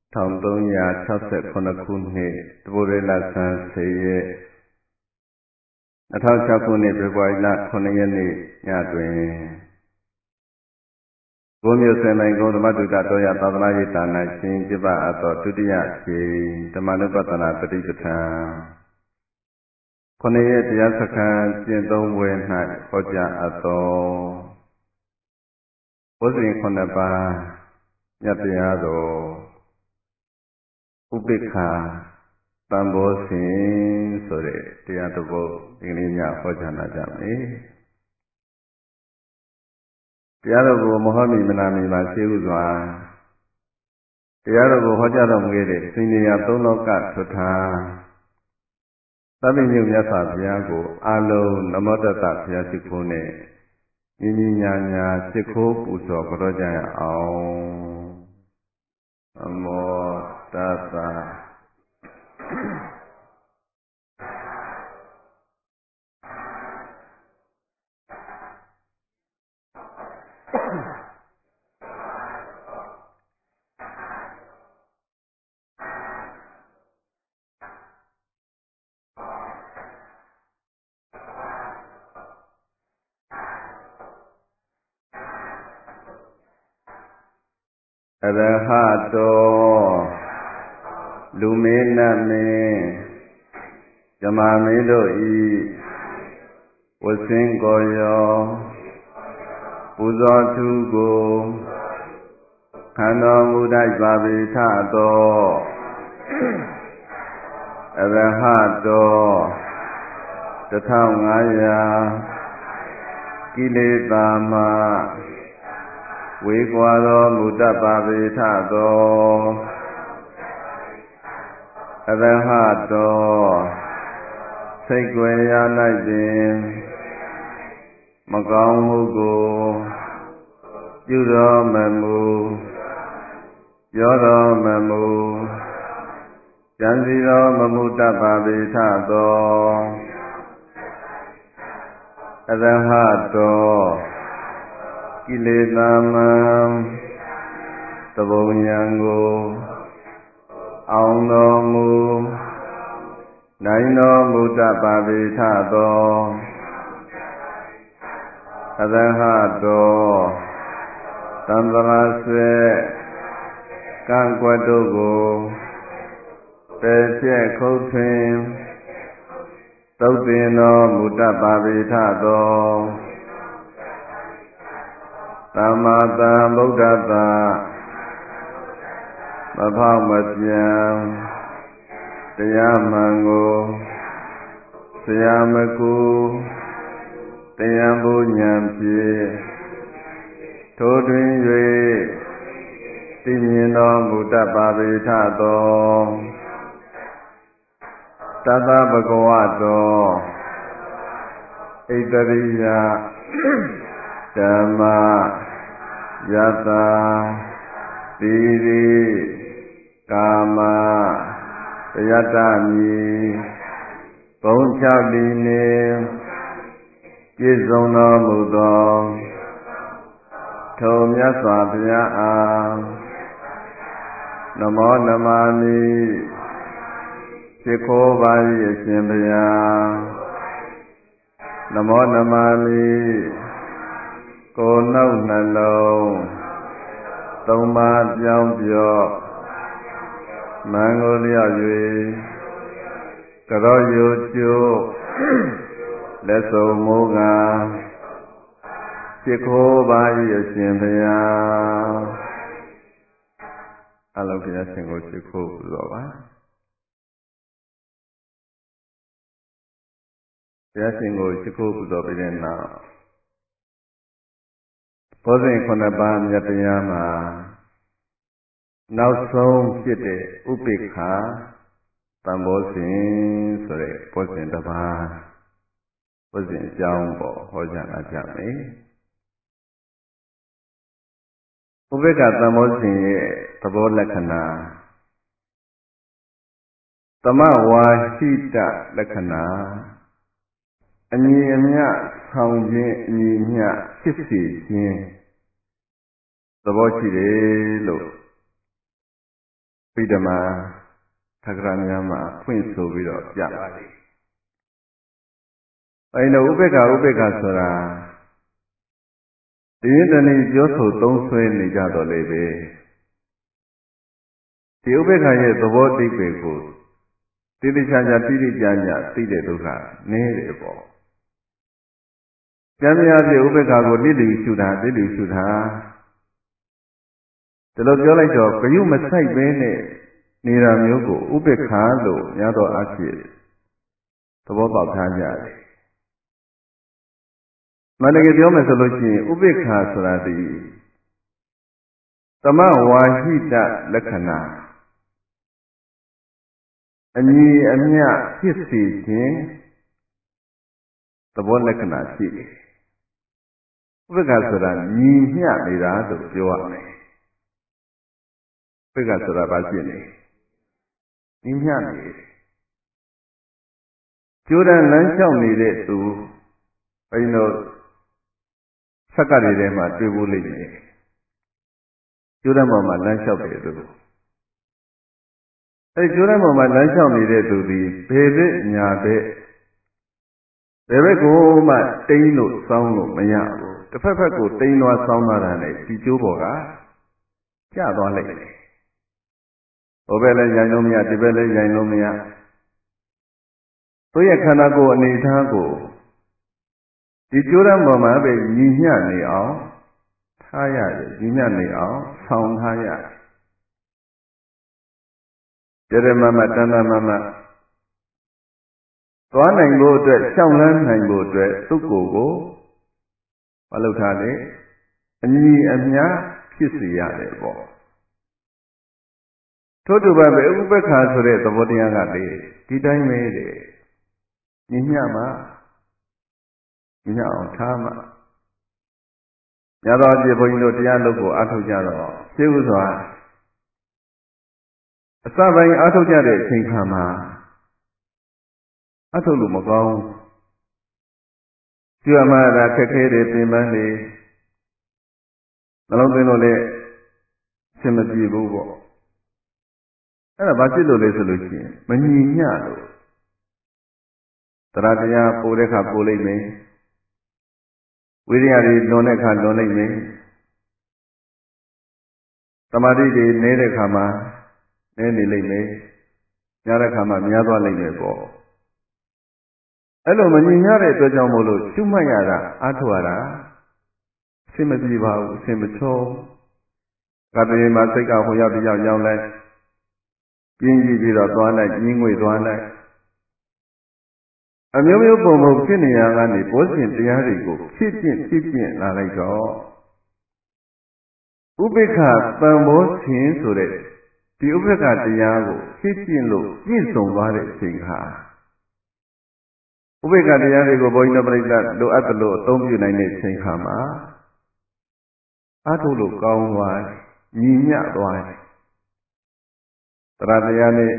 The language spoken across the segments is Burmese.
1369 ခုနှစ်တပိုးရလဆန်း10ရက်2006ခုနှစ်ဖေဖော်ဝါရီလ9ရက်နေ့ညတွင်ဘုမျိုးစေမိုင်ကုန်းဓမ္မတုတတော်ရသာသနာရေးဌာနရှင်ကျပအပ်သောဒုတိယအကြိမ်ဓမ္မနုပဿနာပฏิပဋ္ဌာန်9ရက်တရားစခန်းကျင့်သုံးပွဲ၌ဟောကြားအပ်သောဘုဇင်9ပါးမြတ်တရားတော်ဥပိ္ပခာတံဘောစဉ်ဆိုတဲ့တရားတစ်ပုဒ်ဒီနေ့ညဟောကြားနာကြမယ်တရားတော်ကိုမဟောမီမနာမီမှာရှင်းဥစွာတရားတော်ကိုဟောကြားတော်မူခဲ့တဲ့စင်ညာသုံးလောကထွဋ္ဌာသဗ္ဗညုမြတ်စွာဘုရားကိုအာလုံးနမောတတ္တဘုရားရှိခိုးနဲ့ညီညီညာညာရှိခိုးပူဇော်ကြကြရအောင်နမောတတ္တအရဟတောလူမေနမင်းဇမာမင်းတို့ဤဝဆင်းကိုရောပူဇော်သူကိုခံတော်မူတတ်ပါပေထသောအရဟတော1500ကိလေသာမှဝေကွာတော်မူတတ်ပါပေထသောအရဟတောစိတ်ွယ်ရာ၌ပင်မကောင်းမှုကိုပြုတော်မမူပြောတော်မမူကြံစည်တော်မမူတတ်ပါပေထသောအရဟတောကိလေသာမံသဘုံဉာဏ်ကိုအောင်တော်မူနိုင်တော်မူတတ်ပါပေထသောအရဟတောသံဃာဆွေကံကွက်တို့ကိုပယ်ဖြဲ့ခုတ်ထွင်သုတ်တင်တော်မူတတ်ပါပေထသောသမ္မာသမ္ဗုဒ္ဓတ္တမဖောက်မပြန်တရားမှန်ကိုဆရာမကူတရားဘုဉာဏ်ဖြင့်ထိုတွင်၍သိမြင်တော်မူတတ်ပါပေထသောတတ္တဗကဝတောဣတရိယဓမ္မယတ္တသီရိကာမပယတ္တမိဘုံ6ဒီနေပြည့်စုံတော်မူသောထိုမြတ်စွာဘုရားအားနမောနမမိရှိခိုးပါ၏အရှင်ဘုရားနမောနမမိကိုယ်နှုတ်နှလုံးသုံးပါးပြောင်းပြော့မန်ကိုလျော့၍ကြောရိုကျိုးလက်စုံမိုးကရှိခိုးပါ၏အရှင်ဘုရားအလုံးဘုရားရှင်ကိုရှိခိုးပူဇော်ပါဘုရားရှင်ကိုရှိခိုးပူဇော်ပြီးတဲ့နောက်ဘောဇင်9ပါးမြတ်တရားမှာနောက်ဆုံးဖြစ်တဲ့ဥပိ္ပခာတံဘောစဉ်ဆိုတဲ့ဘောဇင်တစ်ပါးဘောဇင်အကြောင်းပေါ်ဟောကြားလာကြမယ်ဥပိ္ပခာတံဘောစဉ်ရဲ့သဘောလက္ခဏာသမဝါဟိတလက္ခဏာအညီအမျှဆောင်ခြင်းအညီအမျှဖြစ်စေခြင်းသဘောရှိတယ်လို့ပိဋမသက္ကရာများမှာဖွင့်ဆိုပြီးတော့ပြပါလိမ့်။အဲဒီတော့ဥပေက္ခဆိုတာဒီတနည်းပြောဆိုသုံးဆွဲနေကြတော့လေပဲဒီဥပေက္ခရဲ့သဘောတိတ်ပဲကိုတိတိကျကျတိတိကျကျသိတဲ့ဒုက္ခနည်းတယ်ပေါ့။ကျမ်းများပြဥပေက္ခကိုလိလိရှုတာဒီလိုပြောလိုက်တော့ဂယုမဆိုင်ပဲနဲ့နေတာမျိုးကိုဥပေက္ခလို့များသောအားဖြင့်သဘောပေါက်ထားကြတယ်။မန္တကယ်ပြောမယ်ဆိုလို့ရှိရင်ဥပေက္ခဆိုတာဒီသမဝါဟိတလက္ခဏာအညီအမျှဖြစ်စေခြင်းသဘောလက္ခဏာရှိတယ်။ဥပေက္ခဆိုတာညီမျှနေတာလို့ပြောရမယ်။ဥပေက္ခဆိုတာဘာဖြစ်လဲ။ညီမျှနေတယ်။ကျိုးတန်းလမ်းလျှောက်နေတဲ့သူဘယ်လိုဆက်ကတွေထဲမှာတွေ့ဖို့လိမ့်မယ်။ကျိုးတန်းပေါ်မှာလမ်းလျှောက်တယ်သူအဲဒီကျိုးတန်းပေါ်မှာလမ်းလျှောက်နေတဲ့သူဒီဘယ်ဘက်ညာဘက်ကိုမှတိမ်းလို့စောင်းလို့မရဘူးတစ်ဖက်ဖက်ကိုတိမ်းသွားစောင်းသွားတာနဲ့ဒီကျိုးပေါ်ကကျသွားလိုက်တယ်ဟိုဘက်လည်းရိုင်လို့မရဒီဘက်လည်းရိုင်လို့မရသူရဲ့ခန္ဓာကိုယ်အနေအထားကိုဒီကျိုးတန်းပေါ်မှာပဲညီမျှနေအောင်ထားရတယ်ညီမျှနေအောင်ဆောင်ထားရတယ်ကြရမမတဏ္ဍမမသွားနိုင်ဖို့အတွက်ရှောင်လန်းနိုင်ဖို့အတွက်သူ့ကိုယ်ကိုမလုပ်ထားလေအညီအမျှဖြစ်စေရတယ်ပေါ့ထို့တူပါပဲဥပေက္ခဆိုတဲ့သဘောတရားကလေဒီတိုင်းပဲတဲ့ညီမျှမှညီမျှအောင်ထားမှညတော်အပြည့်ဘုန်းကြီးတို့တရားလုပ်ကိုအားထုတ်ကြတော့ရှင်းဥစွာအစပိုင်းအားထုတ်ကြတဲ့အချိန်ခါမှာအားထုတ်လို့မကောင်းကျွမ်းမှတာခက်ခဲတယ်ပြင်ပန်းတယ်နှလုံးသွင်းလို့လည်းအဆင်မပြေဘူးပေါ့အဲ့ဒါဘာဖြစ်လို့လဲဆိုလို့ရှိရင်မညီမျှလို့တရားတရားပို့တဲ့ခါပို့လိုက်မယ်ဝိရိယတွေလွန်တဲ့ခါလွန်လိုက်မယ်သမာဓိတွေနည်းတဲ့ခါမှာနည်းနေလိမ့်မယ်များတဲ့ခါမှာများသွားလိမ့်မယ်ပေါ့အဲ့လိုမညီမျှတဲ့အတွက်ကြောင့်မို့လို့ရှုမှတ်ရတာအားထုတ်ရတာအဆင်မပြေပါဘူးအဆင်မချောကတည်းကမှစိတ်ကဟိုရောက်ဒီရောက်ရောက်လိုက်ပြင်းကြည့်ပြီးတော့သွားလိုက်ညင်းငွေသွားလိုက်အမျိုးမျိုးပုံပုံဖြစ်နေရကနေဘောဇဉ်တရားတွေကိုဖြစ်ကျင့်လာလိုက်တော့ဥပေက္ခတန်ဘောဇဉ်ဆိုတဲ့ဒီဥပေက္ခတရားကိုဖြစ်ကျင့်လို့ပြည့်စုံသွားတဲ့အချိန်ခါဥပေက္ခတရားတွေကိုဘုန်းကြီးတို့ပြိဿလိုအပ်သလိုအသုံးပြုနိုင်တဲ့အချိန်ခါမှာအားထုတ်လို့ကောင်းသွားညီမျှသွားတရားတရားနဲ့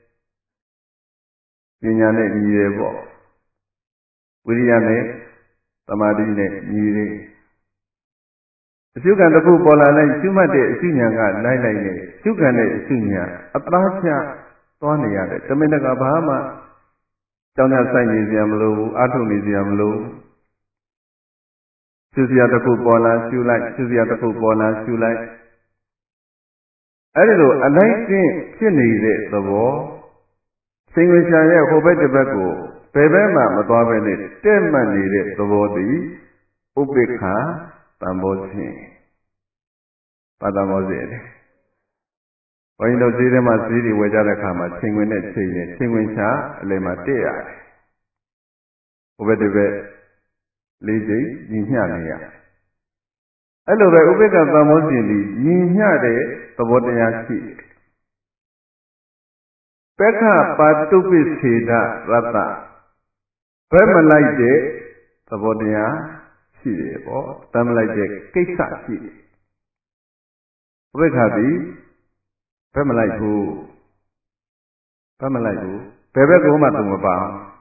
ပညာနဲ့ညီတယ်ပေါ့ဝိရိယနဲ့သမာဓိနဲ့ညီတယ်အရှုခံတစ်ခုပေါ်လာလိုက်ရှုမှတ်တဲ့အရှုဉာဏ်ကလိုက်လိုက်နဲ့ရှုခံတဲ့အရှုဉာဏ်အသားချသွားနေရတယ်တမင်တကာဘာမှကြောင်းကြဆိုင်နေစရာမလိုဘူးအာထုနေစရာမလိုရှုစရာတစ်ခုပေါ်လာရှုလိုက်ရှုစရာတစ်ခုပေါ်လာရှုလိုက်အဲဒီလိုအလိုက်ချင်းဖြစ်နေတဲ့သဘောစိတ်ဝင်စားရဲ့ဟိုဘက်တစ်ဘက်ကိုဘယ်ဘက်မှမသွားဘဲနဲ့တဲ့မှတ်နေတဲ့သဘောတည်းဥပေက္ခတန်ဖိုးခြင်းပါတမောစေတယ်ဘုန်းကြီးတို့ဈေးထဲမှာဈေးတွေဝယ်ကြတဲ့အခါမှာချိန်ဝင်တဲ့ချိန်နဲ့ချိန်ဝင်ချအလယ်မှာတက်ရတယ်ဟိုဘက်တစ်ဘက်လေးချိန်ညီမျှနေရအဲ့လိုပဲဥပေက္ခတန်ဖိုးခြင်းဒီညီမျှတဲ့သဘောတရားရှိတယ်ပက္ခပါတုပိစေတရတ္တဘယ်မလိုက်တဲ့သဘောတရားရှိတယ်ပေါ့တမ်းမလိုက်တဲ့ကိစ္စရှိတယ်ဥပေက္ခသည်ဘယ်မလိုက်ဘူးဘယ်မလိုက်ဘူးဘယ်ဘက်ကိုမှသူမပါ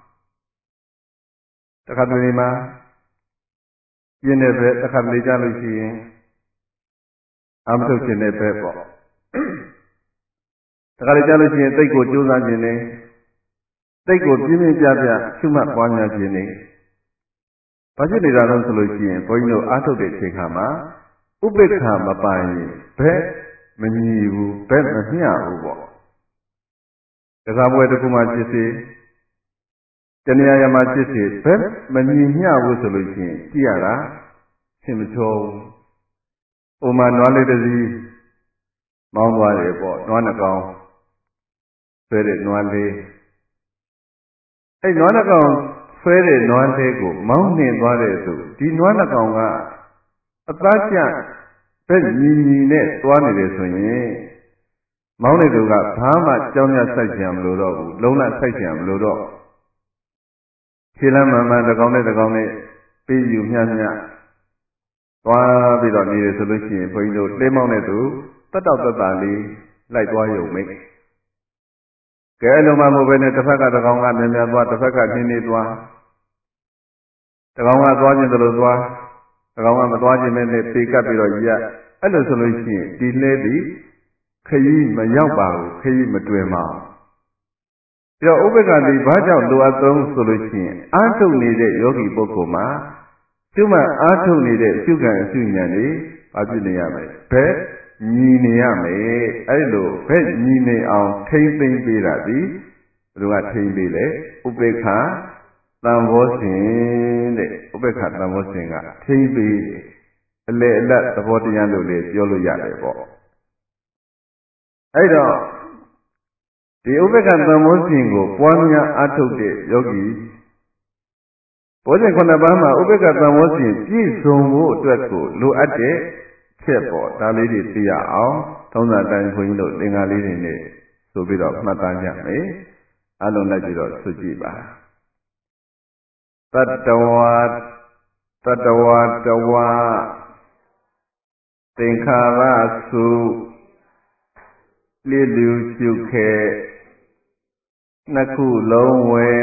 တခါတလေမှာပြင်းတဲ့ဘက်တခါတလေကြလို့ရှိရင်အာမထုတ်ခြင်းတဲ့ဘက်ပေါ့ဒါကြလို့ရှိရင်သိကိုကြိုးစားခြင်းနဲ့သိကိုပြင်းပြင်းပြပြရှုမှတ်ပွားများခြင်းနဲ့ဘာဖြစ်နေတာလဲဆိုလို့ရှိရင်ဘုန်းကြီးတို့အားထုတ်တဲ့အချိန်ခါမှာဥပိ္ပခမပိုင်ဘက်မညီဘူးဘက်မမျှဘူးပေါ့တခါပွဲတစ်ခုမှဖြစ်စေတဏှာရမှာဖြစ်စေဘက်မညီမျှဘူးဆိုလို့ရှိရင်ကြည့်ရတာရှင်းမချောဘူးဥမာနွားလေးတစ်စီးမောင်းသွားတယ်ပေါ့နွားနှကောင်ဆွဲတဲ့နွားလေးအဲ့နွားနှကောင်ဆွဲတဲ့နွားလေးကိုမောင်းနှင်သွားတဲ့သူဒီနွားနှကောင်ကအသားကျဘက်ညီညီနဲ့သွားနေတယ်ဆိုရင်မောင်းတဲ့သူကဘာမှကြောင်းရစိုက်ကြံမလို့တော့ဘူးလုံးလစိုက်ကြံမလို့တော့ခြေလမ်းမှန်မှန်တစ်ကောင်နဲ့တစ်ကောင်နဲ့ပြီးယူမျှမျှသွားပြီးတော့နေရဆိုလို့ရှိရင်ဘုန်းကြီးတို့လှေမောင်းတဲ့သူတတ်တော့တတ်တာလေးလိုက်သွားရုံမိတ်ကဲအလုံးမမဟုတ်ပဲနဲ့တစ်ဖက်ကတစ်ကောင်ကမြင်မြင်သွားတစ်ဖက်ကနှင်းနေသွားတစ်ကောင်ကသွားခြင်းတလို့သွားတစ်ကောင်ကမသွားခြင်းနဲ့ပေကပ်ပြီးတော့ရက်အဲ့လိုဆိုလို့ရှိရင်ဒီလှဲပြီးခရီးမရောက်ပါဘူးခရီးမတွင်ပါဘူးပြီးတော့ဥပ္ပက္ခတိဘာကြောင့်လိုအပ်ဆုံးဆိုလို့ရှိရင်အာထုတ်နေတဲ့ယောဂီပုဂ္ဂိုလ်မှာကျုမှအာထုတ်နေတဲ့အရှုခံအရှုဉာဏ်တွေဘာဖြစ်နေရမလဲဘယ်ညီနေရမယ်အဲ့လိုဘယ်ညီနေအောင်ထိမ့်သိမ့်ပေးတာဒီဘယ်သူကထိမ့်ပေးလဲဥပ္ပက္ခသံဘောစဉ်တဲ့ဥပ္ပက္ခသံဘောစဉ်ကထိမ့်ပေးတယ်အလေအလတ်သဘောတရားလို့လည်းပြောလို့ရတယ်ပေါ့အဲ့တော့ဒီဥပ္ပက္ခသံဘောစဉ်ကိုပွားများအားထုတ်တဲ့ယောဂီဘောဇဉ်9ပါးမှာဥပ္ပက္ခသံဘောစဉ်ပြည့်စုံဖို့အတွက်ကိုလိုအပ်တဲ့ချက်ပေါ့ဒါလေးတွေသိရအောင်သုံးစာတိုင်းခွန်ကြီးတို့သင်္ဃာလေးတွေနဲ့ဆိုပြီးတော့မှတ်သားကြမယ်အလုံးလိုက်ပြီးတော့ဆွကြည့်ပါတတ္တဝါတဝါသင်္ခါရစုလိလူရှုခဲနှစ်ခုလုံးဝဲ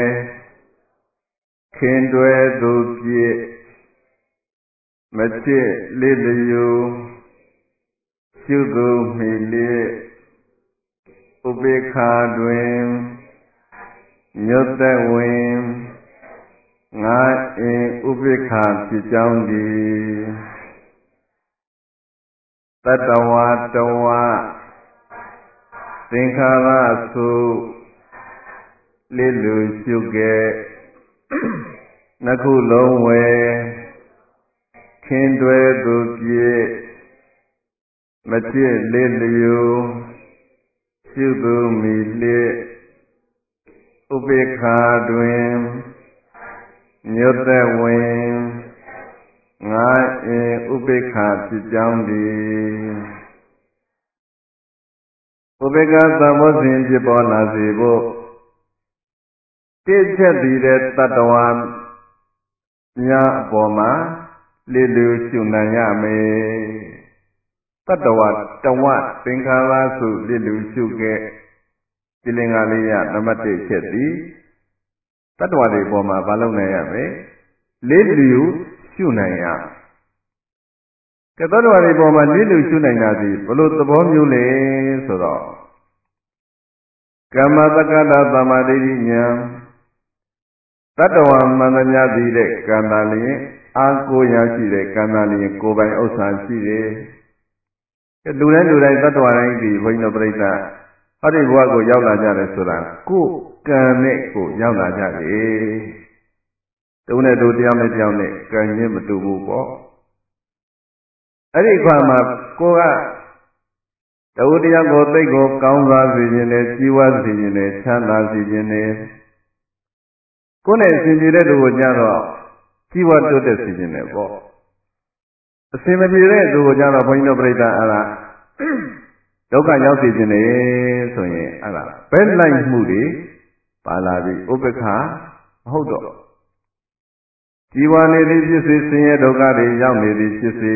ခင်တွဲသူပြည့်မချစ်လိလျူရှုသူမိလေဥပေက္ခတွင်ညွတ်သက်ဝင်ငါအင်းဥပေက္ခဖြစ်ကြောင်းသည်တတ္တဝါတဝါသင်္ခါရစုလိလူရှုခဲ့နှစ်ခုလုံးဝဲခင်တွဲသူပြည့်မချစ်လိလျူရှုသူမိလေဥပေက္ခတွင်ညွတ်သက်ဝင်ငါအင်းဥပေက္ခဖြစ်ကြောင်းသည်ဥပေက္ခသံဘောစဉ်ဖြစ်ပေါ်လာစေဖို့တိချက်တည်တဲ့တတ္တဝါများအပေါ်မှာလိလူရှုနိုင်ရမယ်တတ္တဝါတဝသင်္ခါရစုလိလူရှုခဲ့ဒီလင်္ကာလေးရနံပါတ်1ချက်သည်တတ္တဝါတွေပေါ်မှာမလုပ်နိုင်ရမယ်လိလူရှုနိုင်ရကဲတတ္တဝါတွေပေါ်မှာလိလူရှုနိုင်တာဒီဘလို့သဘောမျိုးလဲဆိုတော့ကမ္မတက္ကတာသမ္မာဒိဋ္ဌိဉာဏ်တတ္တဝါမှန်သမျှသိတဲ့ကံတာလျင်အာကိုရရှိတဲ့ကံတာလျင်ကိုယ်ပိုင်ဥစ္စာရှိတယ်။လူတိုင်းတတ္တဝါတိုင်းဒီဘုန်းကြီးတို့ပြိဿဟောဒီဘဝကိုရောက်လာကြတယ်ဆိုတာကိုယ်ကံနဲ့ကိုရောက်လာကြတယ်။တုံးနဲ့တို့တရားနဲ့တရားနဲ့ကံချင်းမတူဘူးပေါ့။အဲ့ဒီခါမှာကိုကတရားကိုသိကိုကောင်းစားစေခြင်းနဲ့ကြီးဝါစေခြင်းနဲ့ချမ်းသာစေခြင်းနဲ့ကိုယ်နဲ့အစဉ်ပြေတဲ့သူကိုကြတော့ကြီးဝါတိုးတက်စေခြင်းနဲ့ပေါ့အစဉ်မပြေတဲ့သူကိုကြတော့ဘုန်းကြီးတို့ပြိဿအဲ့ဒါဒုက္ခရောက်စေခြင်းနဲ့ဆိုရင်အဲ့ဒါဘယ်လိုက်မှုတွေပါလာပြီဥပ္ပခမဟုတ်တော့ကြီးဝါနေသည်ဖြစ်စေဆင်းရဲဒုက္ခတွေရောက်နေသည်ဖြစ်စေ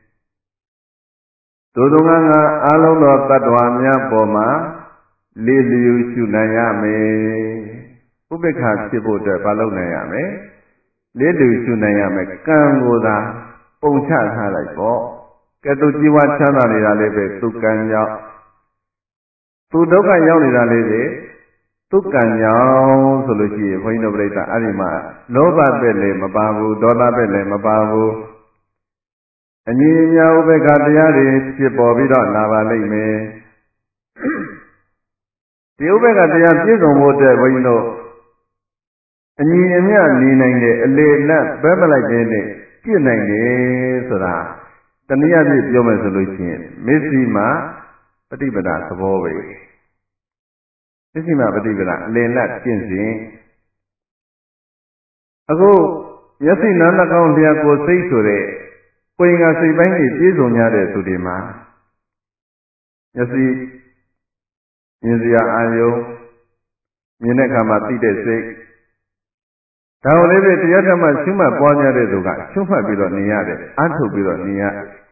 သို့သောငါအားလုံးသောတ attva များပေါ်မှာလေလျူရှုနိုင်ရမယ်ဥပေက္ခဖြစ်ဖို့အတွက်မလုပ်နိုင်ရမယ်လေလျူရှုနိုင်ရမယ်ကံကိုသာပုံချထားလိုက်ပေါ့ကဲသူជីវချမ်းသာနေတာလေးပဲသူကံကြောင့်သူဒုက္ခရောက်နေတာလေးတွေသူကံကြောင့်ဆိုလို့ရှိရင်ဘုန်းကြီးတို့ပြိဿအဲ့ဒီမှာလောဘပဲ့လည်းမပါဘူးဒေါသပဲ့လည်းမပါဘူးအညီအမျှဥပေက္ခတရားတွေဖြစ်ပေါ်ပြီးတော့လာပါလိမ့်မယ်ဒီဥပေက္ခတရားပြည့်စုံဖို့အတွက်ဘုန်းကြီးတို့အညီအမျှနေနိုင်တဲ့အလေလတ်ပဲပလိုက်တဲ့နဲ့ပြည့်နိုင်တယ်ဆိုတာတနည်းအားဖြင့်ပြောမယ်ဆိုလို့ရှိရင်မစ္စည်းမပฏิပဒါသဘောပဲမစ္စည်းမပฏิပဒါအလေလတ်ကျင့်စဉ်အခုမျက်စိနားနှာခေါင်းလျှာကိုယ်စိတ်ဆိုတဲ့ကိုယ်ငါစိတ်ပိုင်းတွေပြည့်စုံကြတဲ့သူတွေမှာမျက်စိမြင်စရာအာယုံမြင်တဲ့အခါမှာသိတဲ့စိတ်ဒါကိုလည်းပဲတရားဓမ္မရှုမှတ်ပွားများတဲ့သူကရှုမှတ်ပြီးတော့နေရတယ်အားထုတ်ပြီးတော့နေရ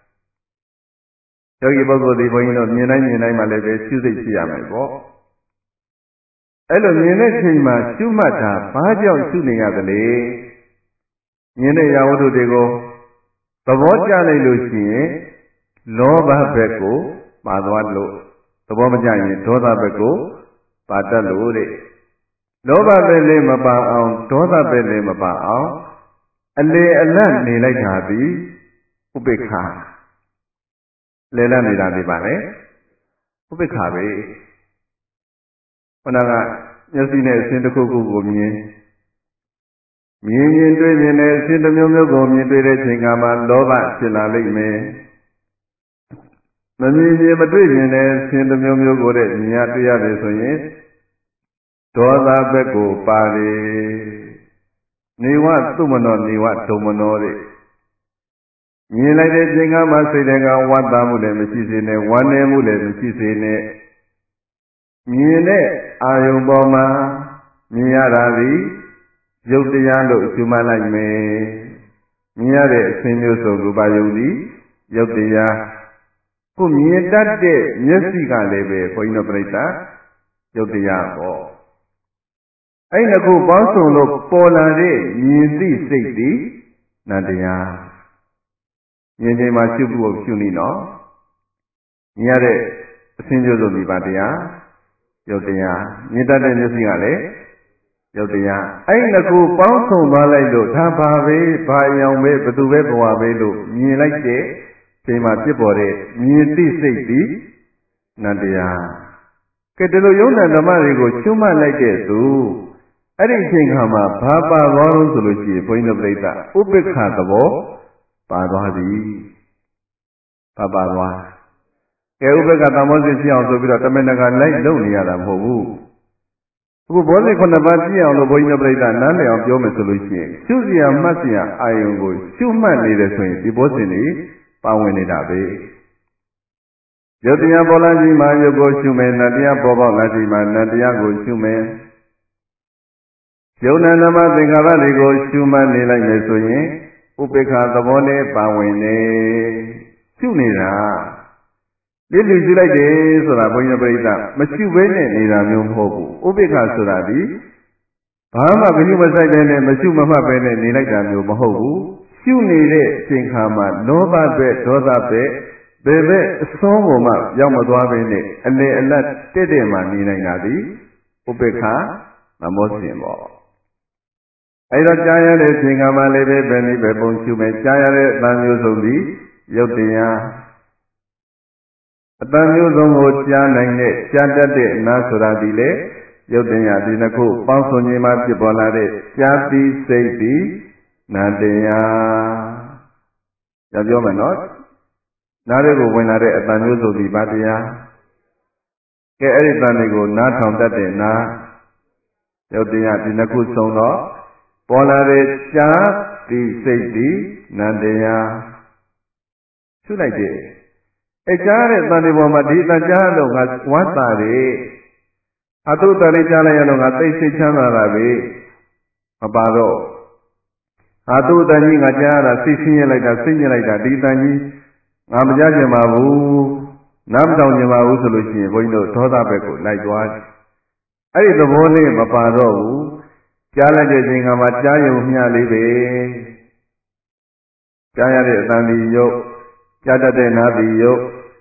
ယောဂီပုဂ္ဂိုလ်ဒီဘုန်းကြီးတို့မြင်တိုင်းမှလည်းပဲရှုစိတ်ရှိရမယ်ပေါ့အဲ့လိုမြင်တဲ့ချိန်မှာရှုမှတ်တာဘာကြောင့်ရှုနေရသလဲမြင်တဲ့ရာဝတ္ထုတွေကိုသဘောကျလိုက်လို့ရှိရင်လောဘဘက်ကိုပါသွားလို့သဘောမကျရင်ဒေါသဘက်ကိုပါတတ်လို့တဲ့လောဘပဲလည်းမပါအောင်ဒေါသပဲလည်းမပါအောင်အလေအလတ်နေလိုက်တာသည်ဥပိ္ပခာလေလတ်နေတာဒီပါလေဥပိ္ပခာပဲခန္ဓာကမျက်စိနဲ့အစဉ်တစ်ခုခုကိုမြင်တွေ့မြင်တဲ့အစဉ်တစ်မျိုးမျိုးကိုမြင်တွေ့တဲ့ချိန်ကမှလောဘဖြစ်လာလိမ့်မယ်မမြင်မတွေ့မြင်တဲ့အစဉ်တစ်မျိုးမျိုးကိုတဲ့မြင်ရတွေ့ရတယ်ဆိုရင်ဒေါသဘက်ကိုပါတယ်နေဝသုမနောနေဝဒုံမနောတဲ့မြင်လိုက်တဲ့ချိန်ကမှစိတ်တွေကဝတ်သားမှုလည်းမရှိစေနဲ့ဝမ်းနည်းမှုလည်းမရှိစေနဲ့မြင်တဲ့အာယုံပေါ်မှာမြင်ရတာသည်ရုပ်တရားလို့ရှုမှတ်လိုက်မယ်မြင်ရတဲ့အခြင်းမျိုးစုံရူပယုံသည်ရုပ်တရားကိုမြင်တတ်တဲ့မျက်စိကလည်းပဲဘုန်းကြီးတို့ပြိဿရုပ်တရားပေါ့အဲ့ဒီခုပေါင်းစုံလို့ပေါ်လာတဲ့မြင်သိစိတ်သည်နတရားမြင်ချိန်မှာရှုဖို့ရှုနေတော့မြင်ရတဲ့အခြင်းမျိုးစုံဒီပါတရားရုပ်တရားမြင်တတ်တဲ့မျက်စိကလည်းရုပ်တရားအဲ့ဒီခုပေါင်းစုံသွားလိုက်လို့ဒါပါပဲဘာရောင်ပဲဘသူပဲဘဝပဲလို့မြင်လိုက်တဲ့ချိန်မှာဖြစ်ပေါ်တဲ့မြင်သိစိတ်သည်နတရားကဲဒီလိုယုံနာဓမ္မတွေကိုရှုမှတ်လိုက်တဲ့သူအဲ့ဒီအချိန်ခါမှာဘာပါသွားလို့ဆိုလို့ရှိရင်ဘုန်းကြီးတို့ပြိဿဥပိ္ပခသဘောပါသွားသည်ပါသွားကဲဥပိ္ပခသမောစဉ်ဖြစ်အောင်ဆိုပြီးတော့တမင်တကာလိုက်လုပ်နေရတာမဟုတ်ဘူးအခုဘောဇင်9ပါးပြည့်အောင်လို့ဘုန်းကြီးတို့ပြိဿနားလည်အောင်ပြောမယ်ဆိုလို့ရှိရင်ရှုစရာမှတ်စရာအာယုံကိုရှုမှတ်နေတယ်ဆိုရင်ဒီဘောဇင်တွေပါဝင်နေတာပဲရုပ်တရားပေါ်လာခြင်းမှာရုပ်ကိုရှုမယ်နတ်တရားပေါ်ပေါက်လာခြင်းမှာနတ်တရားကိုရှုမယ်ယုံနာနာမသင်္ခါရတွေကိုရှုမှတ်နေလိုက်မယ်ဆိုရင်ဥပိ္ပခသဘောနဲ့ပါဝင်နေရှုနေတာဒီလူရှုလိုက်တယ်ဆိုတာဘုန်းကြီးပရိသတ်မရှုဘဲနဲ့နေတာမျိုးမဟုတ်ဘူးဥပိ္ပခဆိုတာဒီဘာမှဂရုမစိုက်ဘဲနဲ့မရှုမမှတ်ဘဲနဲ့နေလိုက်တာမျိုးမဟုတ်ဘူးရှုနေတဲ့အချိန်ခါမှာလောဘပဲဒေါသပဲဘယ်ဘက်အစွန်းကိုမှရောက်မသွားဘဲနဲ့အလေအလတ်တက်တဲ့မှနေနိုင်တာဒီဥပိ္ပခသမောစဉ်ပေါ့အဲ့တော့ကြားရတဲ့အချိန်ကမှလည်းပဲဘယ်နည်းပဲပုံရှုမယ်ကြားရတဲ့အတန်မျိုးစုံသည်ရုပ်တရားအတန်မျိုးစုံကိုကြားနိုင်တဲ့ကြားတတ်တဲ့နာဆိုတာဒီလေရုပ်တရားဒီနှစ်ခုပေါင်းစုံခြင်းမှဖြစ်ပေါ်လာတဲ့ကြားသိစိတ်ဒီနာတရားပြောမယ်နော်နားတွေကိုဝင်လာတဲ့အတန်မျိုးစုံဒီဘာတရားကဲအဲ့ဒီတန်တွေကိုနားထောင်တတ်တဲ့နာရုပ်တရားဒီနှစ်ခုစုံတော့ပေါ်လာတဲ့ကြားသိစိတ်ဒီနာတရားရှုလိုက်တယ်အဲကြားတဲ့တန်တွေပေါ်မှာဒီတန်ကြားလို့ငါဝမ်းသာတယ်အတုတန်လေးကြားလိုက်ရတော့ငါသိစိတ်ချမ်းသာတာပဲမပါတော့အတုတန်ကြီးငါကြားရတာစိတ်ဆင်းရဲလိုက်တာစိတ်ညစ်လိုက်တာဒီတန်ကြီးငါမကြားချင်ပါဘူးနားမတောင်ချင်ပါဘူးဆိုလို့ရှိရင်ဘုန်းကြီးတို့ဒေါသဘက်ကိုလိုက်သွားတယ်အဲ့ဒီသဘောလေးမပါတော့ဘူးကြားလိုက်တဲ့ချိန်ကမှကြားရုံမျှလေးပဲကြားရတဲ့အတန်ဒီယုတ်ကြားတတ်တဲ့နားဒီယုတ်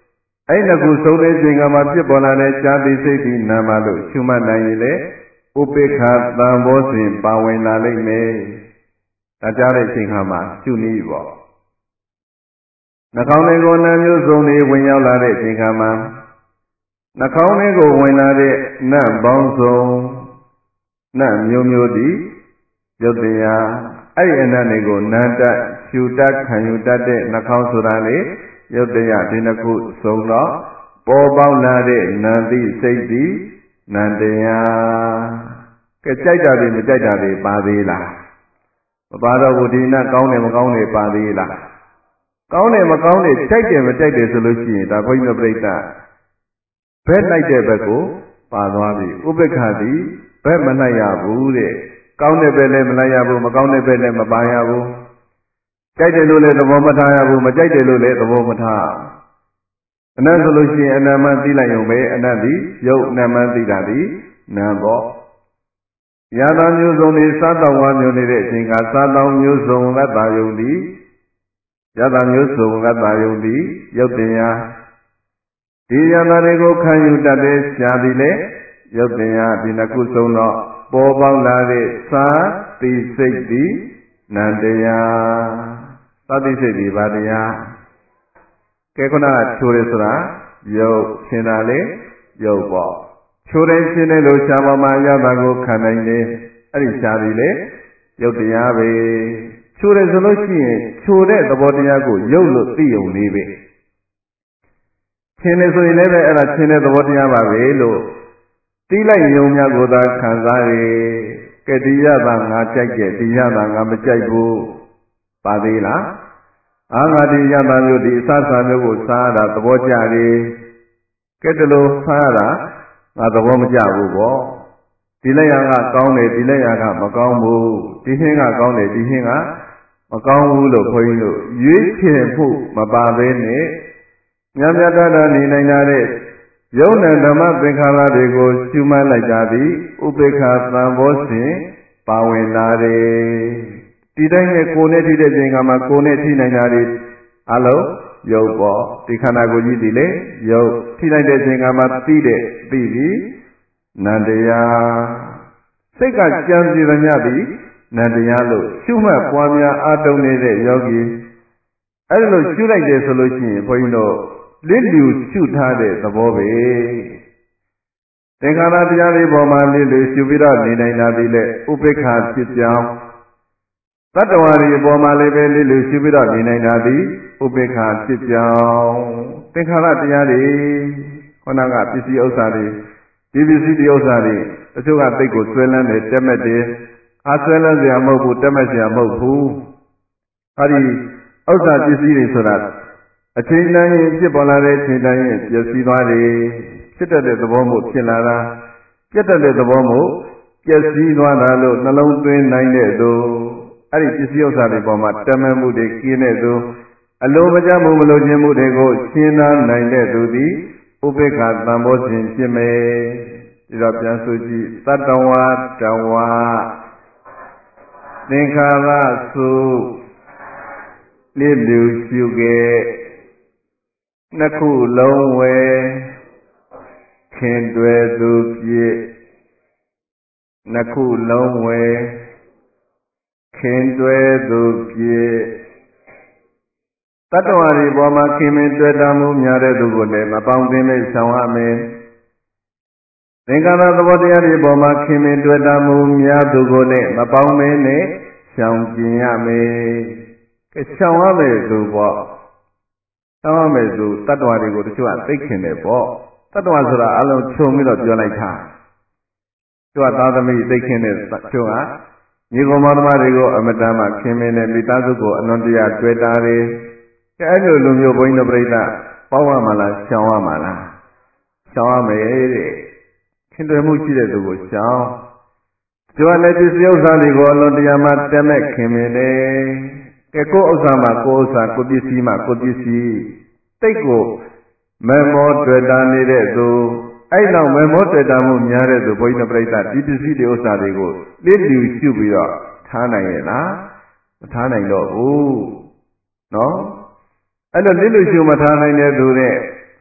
အဲ့ဒီခုဆုံးတဲ့ချိန်ကမှဖြစ်ပေါ်လာတဲ့ကြာတိစိတ်ဒီနာမလို့ရှုမှတ်နိုင်ရင်လေဥပိ္ပခာသံဘောစဉ်ပါဝင်လာလိမ့်မယ်ဒါကြားတဲ့ချိန်ခါမှာရှုနည်းပေါ့နှာခေါင်းလေးကိုနှာမျိုးစုံတွေဝင်ရောက်လာတဲ့ချိန်ခါမှာနှာခေါင်းလေးကိုဝင်လာတဲ့နတ်ပေါင်းစုံနတ်မျိုးမျိုးဒီရုပ်တရားအဲ့ဒီအနတ်တွေကိုနန္တရှုတတ်ခံယူတတ်တဲ့နှာခေါင်းဆိုတာလေရုပ်တရားဒီနှစ်ခုစုံတော့ပေါ်ပေါက်လာတဲ့နန္တိစိတ်ဒီနန္တရားကဲကြိုက်တာတွေမကြိုက်တာတွေပါသေးလားမပါတော့ဘူးဒီနတ်ကောင်းတယ်မကောင်းတယ်ပါသေးလားကောင်းတယ်မကောင်းတယ်ကြိုက်တယ်မကြိုက်တယ်ဆိုလို့ရှိရင်ဒါဘုန်းကြီးတို့ပြိဿဘက်လိုက်တဲ့ဘက်ကိုပါသွားပြီဥပိ္ပခာတိဘက်မလိုက်ရဘူးတဲ့ကောင်းတဲ့ဘက်လည်းမလိုက်ရဘူးမကောင်းတဲ့ဘက်လည်းမပါရဘူးကြိုက်တယ်လို့လည်းသဘောမထားရဘူးမကြိုက်တယ်လို့လည်းသဘောမထားအနတ်ဆိုလို့ရှိရင်အနတ်မှသိလိုက်ရုံပဲအနတ်ဒီရုပ်အနတ်မှသိတာဒီနာပေါ့ရာသမျိုးစုံတွေစားတော်ဝါမျိုးနေတဲ့အချိန်ကစားတော်မျိုးစုံကတာယုံဒီရာသမျိုးစုံကတာယုံဒီရုပ်တရားဒီရာသတွေကိုခံယူတတ်တဲ့ရှားသည်လေရုပ်တရားဒီနှစ်ခုစုံတော့ပေါ်ပေါက်လာတဲ့သာတိစိတ်ဒီနန္တရားသာတိစိတ်ဒီဘာတရားကဲခုနကချိုးရဆိုတာရုပ်ရှင်းတာလေရုပ်ပေါ့ချိုးတယ်ရှင်းတယ်လို့ရှားပေါ်မှာရတာကိုခံနိုင်တယ်အဲ့ဒီရှားသည်လေရုပ်တရားပဲချိုးတယ်ဆိုလို့ရှိရင်ချိုးတဲ့သဘောတရားကိုရုပ်လို့သိုံလေးပဲရှင်းတယ်ဆိုရင်လည်းအဲ့ဒါရှင်းတဲ့သဘောတရားပါပဲလို့သိလိုက်ယုံများကိုသာခံစားရကဲဒီရတာငါကြိုက်တယ်ဒီရတာငါမကြိုက်ဘူးပါသေးလားအာငါဒီရတာမျိုးဒီအစစာမျိုးကိုစားရတာသဘောကျတယ်ကဲတလို့စားရတာငါသဘောမကျဘူးပေါ့ဒီလက်ရကကောင်းတယ်ဒီလက်ရကမကောင်းဘူးဒီဟင်းကကောင်းတယ်ဒီဟင်းကမကောင်းဘူးလို့ခွန်ကြီးတို့ရွေးချယ်မှုမပါဘဲနဲ့မြတ်မြတ်တော်နေနိုင်တဲ့ယုံနဲ့ဓမ္မသင်္ခါရတွေကိုရှုမှတ်လိုက်ကြသည်ဥပေက္ခသံဘောစဉ်ပါဝင်လာတယ်ဒီတိုင်းနဲ့ကိုယ်နဲ့ထိတဲ့ချိန်ကမှကိုယ်နဲ့ထိနိုင်တာတွေအလုံးရုပ်ပေါ့ဒီခန္ဓာကိုယ်ကြီးဒီလေရုပ်ထိလိုက်တဲ့ချိန်ကမှသိတဲ့သိပြီနန္တရားစိတ်ကကြံစီရညသည်နန္တရားလို့ရှုမှတ်ပွားများအားထုတ်နေတဲ့ယောဂီအဲ့လိုရှုလိုက်တယ်ဆိုလို့ရှိရင်ဘုန်းကြီးတို့လစ်လျူရှုထားတဲ့သဘောပဲသင်္ခါရတရားတွေပေါ်မှာလစ်လျူရှုပြီးတော့နေနိုင်တာဒီလေဥပိ္ပခာဖြစ်ကြောင်းတတ္တဝါတွေပေါ်မှာလည်းပဲလစ်လျူရှုပြီးတော့နေနိုင်တာဒီဥပိ္ပခာဖြစ်ကြောင်းသင်္ခါရတရားတွေခုနကပစ္စည်းဥစ္စာတွေဒီပစ္စည်းဒီဥစ္စာတွေတချို့ကသိကိုဆွဲလန်းတယ်တက်မဲ့တယ်အားဆွဲလန်းစရာမဟုတ်ဘူးတက်မဲ့စရာမဟုတ်ဘူးအဲဒီဥစ္စာပစ္စည်းတွေဆိုတာအချိန်တိုင်းဖြစ်ပေါ်လာတဲ့အချိန်တိုင်းပျက်စီးသွားတယ်ဖြစ်တတ်တဲ့သဘောမို့ဖြစ်လာတာပြတ်တတ်တဲ့သဘောမို့ပျက်စီးသွားတာလို့နှလုံးသွင်းနိုင်တဲ့သူအဲ့ဒီပစ္စည်းဥစ္စာတွေပေါ်မှာတမန်မှုတွေကင်းတဲ့သူအလိုမကျမှုမလိုချင်မှုတွေကိုရှင်းသားနိုင်တဲ့သူသည်ဥပေက္ခသံဘောစဉ်ဖြစ်မယ်ဒီတော့ပြန်ဆိုကြည့်တတ္တဝါတဝါသင်္ခါရစုလစ်လျူရှုခဲ့နှစ်ခုလုံးဝဲခင်တွယ်သူပြည့်နှစ်ခုလုံးဝဲခင်တွယ်သူပြည့်တတ္တဝါတွေပေါ်မှာခင်မင်တွေ့တာမှုများတဲ့သူကိုလည်းမပေါင်းသင်းနဲ့ဆောင်ရမယ်သင်္ခါရသဘောတရားတွေပေါ်မှာခင်မင်တွေ့တာမှုများသူကိုလည်းမပေါင်းမင်းနဲ့ဆောင်ကျင်ရမယ်ကဲဆောင်ရမယ်သူပေါ့ဆောင်ရမယ်သူတတ္တဝါတွေကိုတချို့ကသိခင်တယ်ပေါ့တတ္တဝါဆိုတာအလုံးခြုံပြီးတော့ပြောလိုက်တာသူကသာသမီသိခင်တဲ့တချို့ကညီကောင်မောင်သမားတွေကိုအမတန်မှခင်မင်းနဲ့မိသားစုကိုအလွန်တရာတွေ့တာတယ်ကဲအဲ့လိုလူမျိုးဘုန်းကြီးတို့ပြိဿပေါင်းရမှာလားရှောင်ရမှာလားရှောင်ရမယ်တဲ့ခင်တွေ့မှုရှိတဲ့သူကိုရှောင်သူကလည်းပစ္စည်းဥစ္စာတွေကိုအလွန်တရာမှတက်မဲ့ခင်မင်းနဲ့ကဲကိုယ်ဥစ္စာမှာကိုယ်ဥစ္စာကိုပစ္စည်းမှာကိုပစ္စည်းတိတ်ကိုမမောတွေ့တာနေတဲ့သူအဲ့လောက်မမောတွေ့တာမှုများတဲ့သူဘုန်းကြီးတို့ပြိဿဒီပစ္စည်းတွေဥစ္စာတွေကိုလစ်လျူရှုပြီးတော့ထားနိုင်ရဲ့လားမထားနိုင်တော့ဘူးနော်အဲ့လိုလစ်လျူရှုမထားနိုင်တဲ့သူတဲ့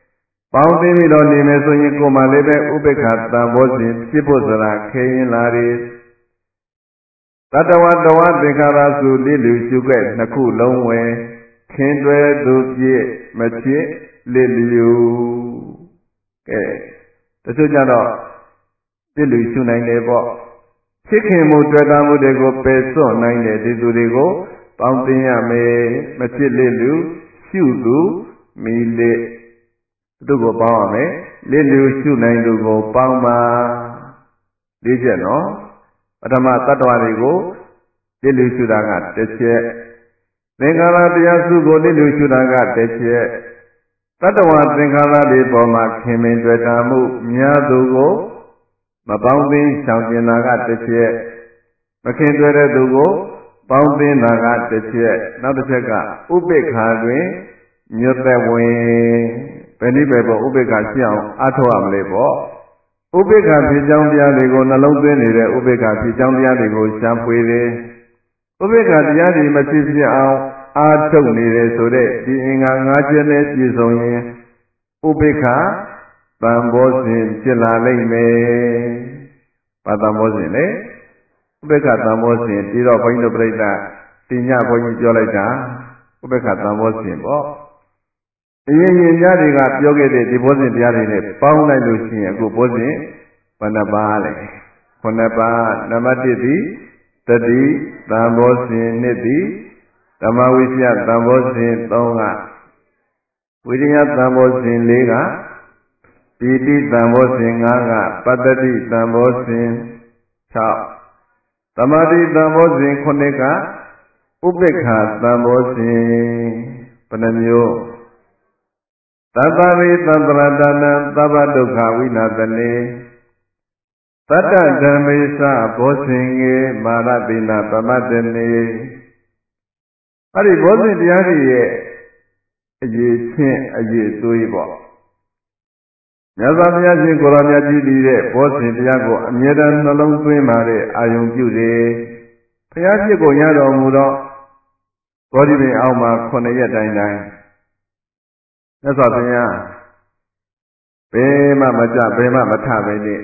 ပေါင်းသိပြီးတော့နေမယ်ဆိုရင်ကိုယ်မှလည်းပဲဥပေက္ခတန်ဖိုးစဉ်ဖြစ်ဖို့ဆိုတာခဲရင်လာရီတတဝတဝသင်္ခါရစုလိလူရှုခဲ့ နှစ်ခုလုံးဝယ်ခင်တွဲသူပြည့်မဖြစ်လိလူကဲတချို့ကြတော့လိလူရှုနိုင်တယ်ပေါ့ချစ်ခင်မှုတွေ့တာမှုတွေကိုပယ်စွန့်နိုင်တဲ့ဒီသူတွေကိုပေါင်းသိရမယ်မဖြစ်လိလူရှုသူမိလိသူကိုပေါင်းရမယ်လိလူရှုနိုင်သူကိုပေါင်းပါ၄ချက်နော်ပထမတတ္တဝါတွေကိုလိလူရှုတာကတစ်ချက်သင်္ခါရတရားစုကိုလိလူရှုတာကတစ်ချက်တတ္တဝါသင်္ခါရတွေပေါ်မှာခင်မင်တွေ့တာမှုများသူကိုမပေါင်းသိရှောင်ကျင်တာကတစ်ချက်မခင်တွေ့တဲ့သူကိုပေါင်းသိတာကတစ်ချက်နောက်တစ်ချက်ကဥပိ္ပခာတွင်ညွတ်သက်ဝင်ဘယ်နည်းပဲပေါ့ဥပိ္ပခာရှိအောင်အားထုတ်ရမလဲပေါ့ဥပိ္ပခာဖြစ်ကြောင်းတရားတွေကိုနှလုံးသွင်းနေတဲ့ဥပိ္ပခာဖြစ်ကြောင်းတရားတွေကိုရှားဖွေတယ်ဥပိ္ပခာတရားတွေမဖြစ်ဖြစ်အောင်အားထုတ်နေတယ်ဆိုတဲ့ဒီအင်္ဂါ၅ချက်နဲ့ပြည့်စုံရင်ဥပိ္ပခာတန်ဖိုးစဉ်ဖြစ်လာလိမ့်မယ်။ဘာတန်ဖိုးစဉ်လဲဥပိ္ပခာတန်ဖိုးစဉ်ဒီတော့ဘုန်းကြီးတို့ပြိဿတင်ညဘုန်းကြီးပြောလိုက်တာဥပိ္ပခာတန်ဖိုးစဉ်ပေါ့အရင်ရင်များတွေကပြောခဲ့တဲ့ဒီဘောဇဉ်တရားတွေနဲ့ပေါင်းလိုက်လို့ရှိရင်အခုဘောဇဉ်ဘယ်နှပါးလဲ9ပါးနံပါတ်1သည်တတိတန်ဘောဇဉ်2သည်ဓမ္မဝိသယတန်ဘောဇဉ်3ကဝိရိယတန်ဘောဇဉ်4ကပီတိတန်ဘောဇဉ်5ကပတ္တိတန်ဘောဇဉ်6သမာဓိတန်ဘောဇဉ်9ကဥပိ္ပခာတန်ဘောဇဉ်ဘယ်နှမျိုးသတ္တရိသတ္တရတနံသဗ္ဗဒုက္ခဝိနာသနေတတ္တဓမ္မေသဘောဇင်ငေမာရတိနာပမတ္တနေအဲ့ဒီဘောဇင်တရားတွေရဲ့အရေးချင်းအရေးသွေးပေါ့မြတ်စွာဘုရားရှင်ကိုယ်တော်မြတ်ကြီးတည်တဲ့ဘောဇင်တရားကိုအမြဲတမ်းနှလုံးသွင်းပါတဲ့အာယုံပြုတယ်ဘုရားဖြစ်ကိုရတော်မူတော့ဘောဓိပင်အောက်မှာ9ရက်တိုင်းတိုင်းမြတ်စွာဘုရားဘယ်မှမကြဘယ်မှမထပဲနဲ့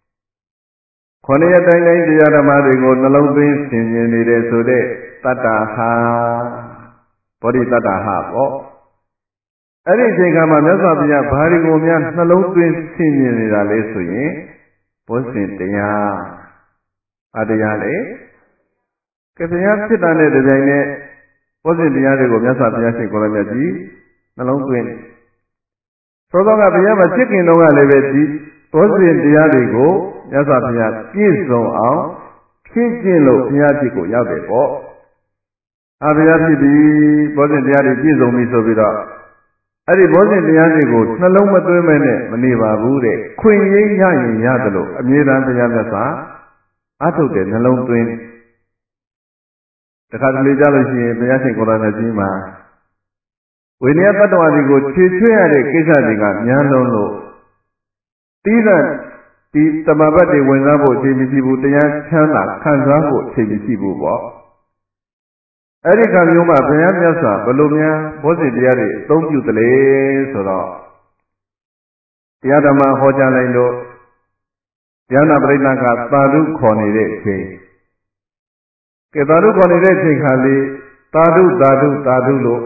9ရက်တိုင်းတိုင်းတရားဓမ္မတွေကိုနှလုံးသွင်းဆင်ခြင်နေတယ်ဆိုတဲ့တတ္တဟာဘောဓိတတ္တဟာပေါ့အဲ့ဒီအချိန်ခါမှာမြတ်စွာဘုရားဘာတွေကိုများနှလုံးသွင်းဆင်ခြင်နေတာလဲဆိုရင်ဘောဇင်တရားအတရားလေကဗျာဖြစ်တာနဲ့တပြိုင်နက်ဘောဇင်တရားတွေကိုမြတ်စွာဘုရားရှင်ကိုယ်တော်မြတ်ကြီးနှလုံးသွင်းသောသောကဘုရားမဖြစ်ခင်တော့ကလည်းပဲဒီဘောဇင်တရားတွေကိုမြတ်စွာဘုရားပြည့်စုံအောင်ဖြည့်ကျင့်လို့ဘုရားဖြစ်ကိုရောက်တယ်ပေါ့။ဘုရားဖြစ်ပြီဘောဇင်တရားတွေပြည့်စုံပြီဆိုပြီးတော့အဲ့ဒီဘောဇင်တရားတွေကိုနှလုံးမသွင်းမဲနဲ့မနေပါဘူးတဲ့။ခွင့်ရင်းရရင်ရတယ်လို့အမြဲတမ်းဘုရားမြတ်စွာအထုတ်တဲ့နှလုံးသွင်းတခါတလေကြလို့ရှိရင်ဘုရားရှင်ကိုယ်တော်မြတ်ကြီးမှာဝိနည်းတ attva တွေကိုခြေချွေရတဲ့ကိစ္စတွေကများလုံးလို့တိရဒီတမပတ်တွေဝင်စားဖို့အချိန်မရှိဘူးတရားချမ်းသာခံစားဖို့အချိန်မရှိဘူးပေါ့အဲ့ဒီခါမျိုးမှာဘုရားမြတ်စွာဘယ်လိုများဘောဇင်တရားတွေအသုံးပြုသလဲဆိုတော့တရားဓမ္မဟောကြားလိုက်လို့ဉာဏပရိသတ်ကသာဓုခေါ်နေတဲ့အချိန်ကဲသာဓုခေါ်နေတဲ့အချိန်ခါလေးသာဓုသာဓုသာဓုလို့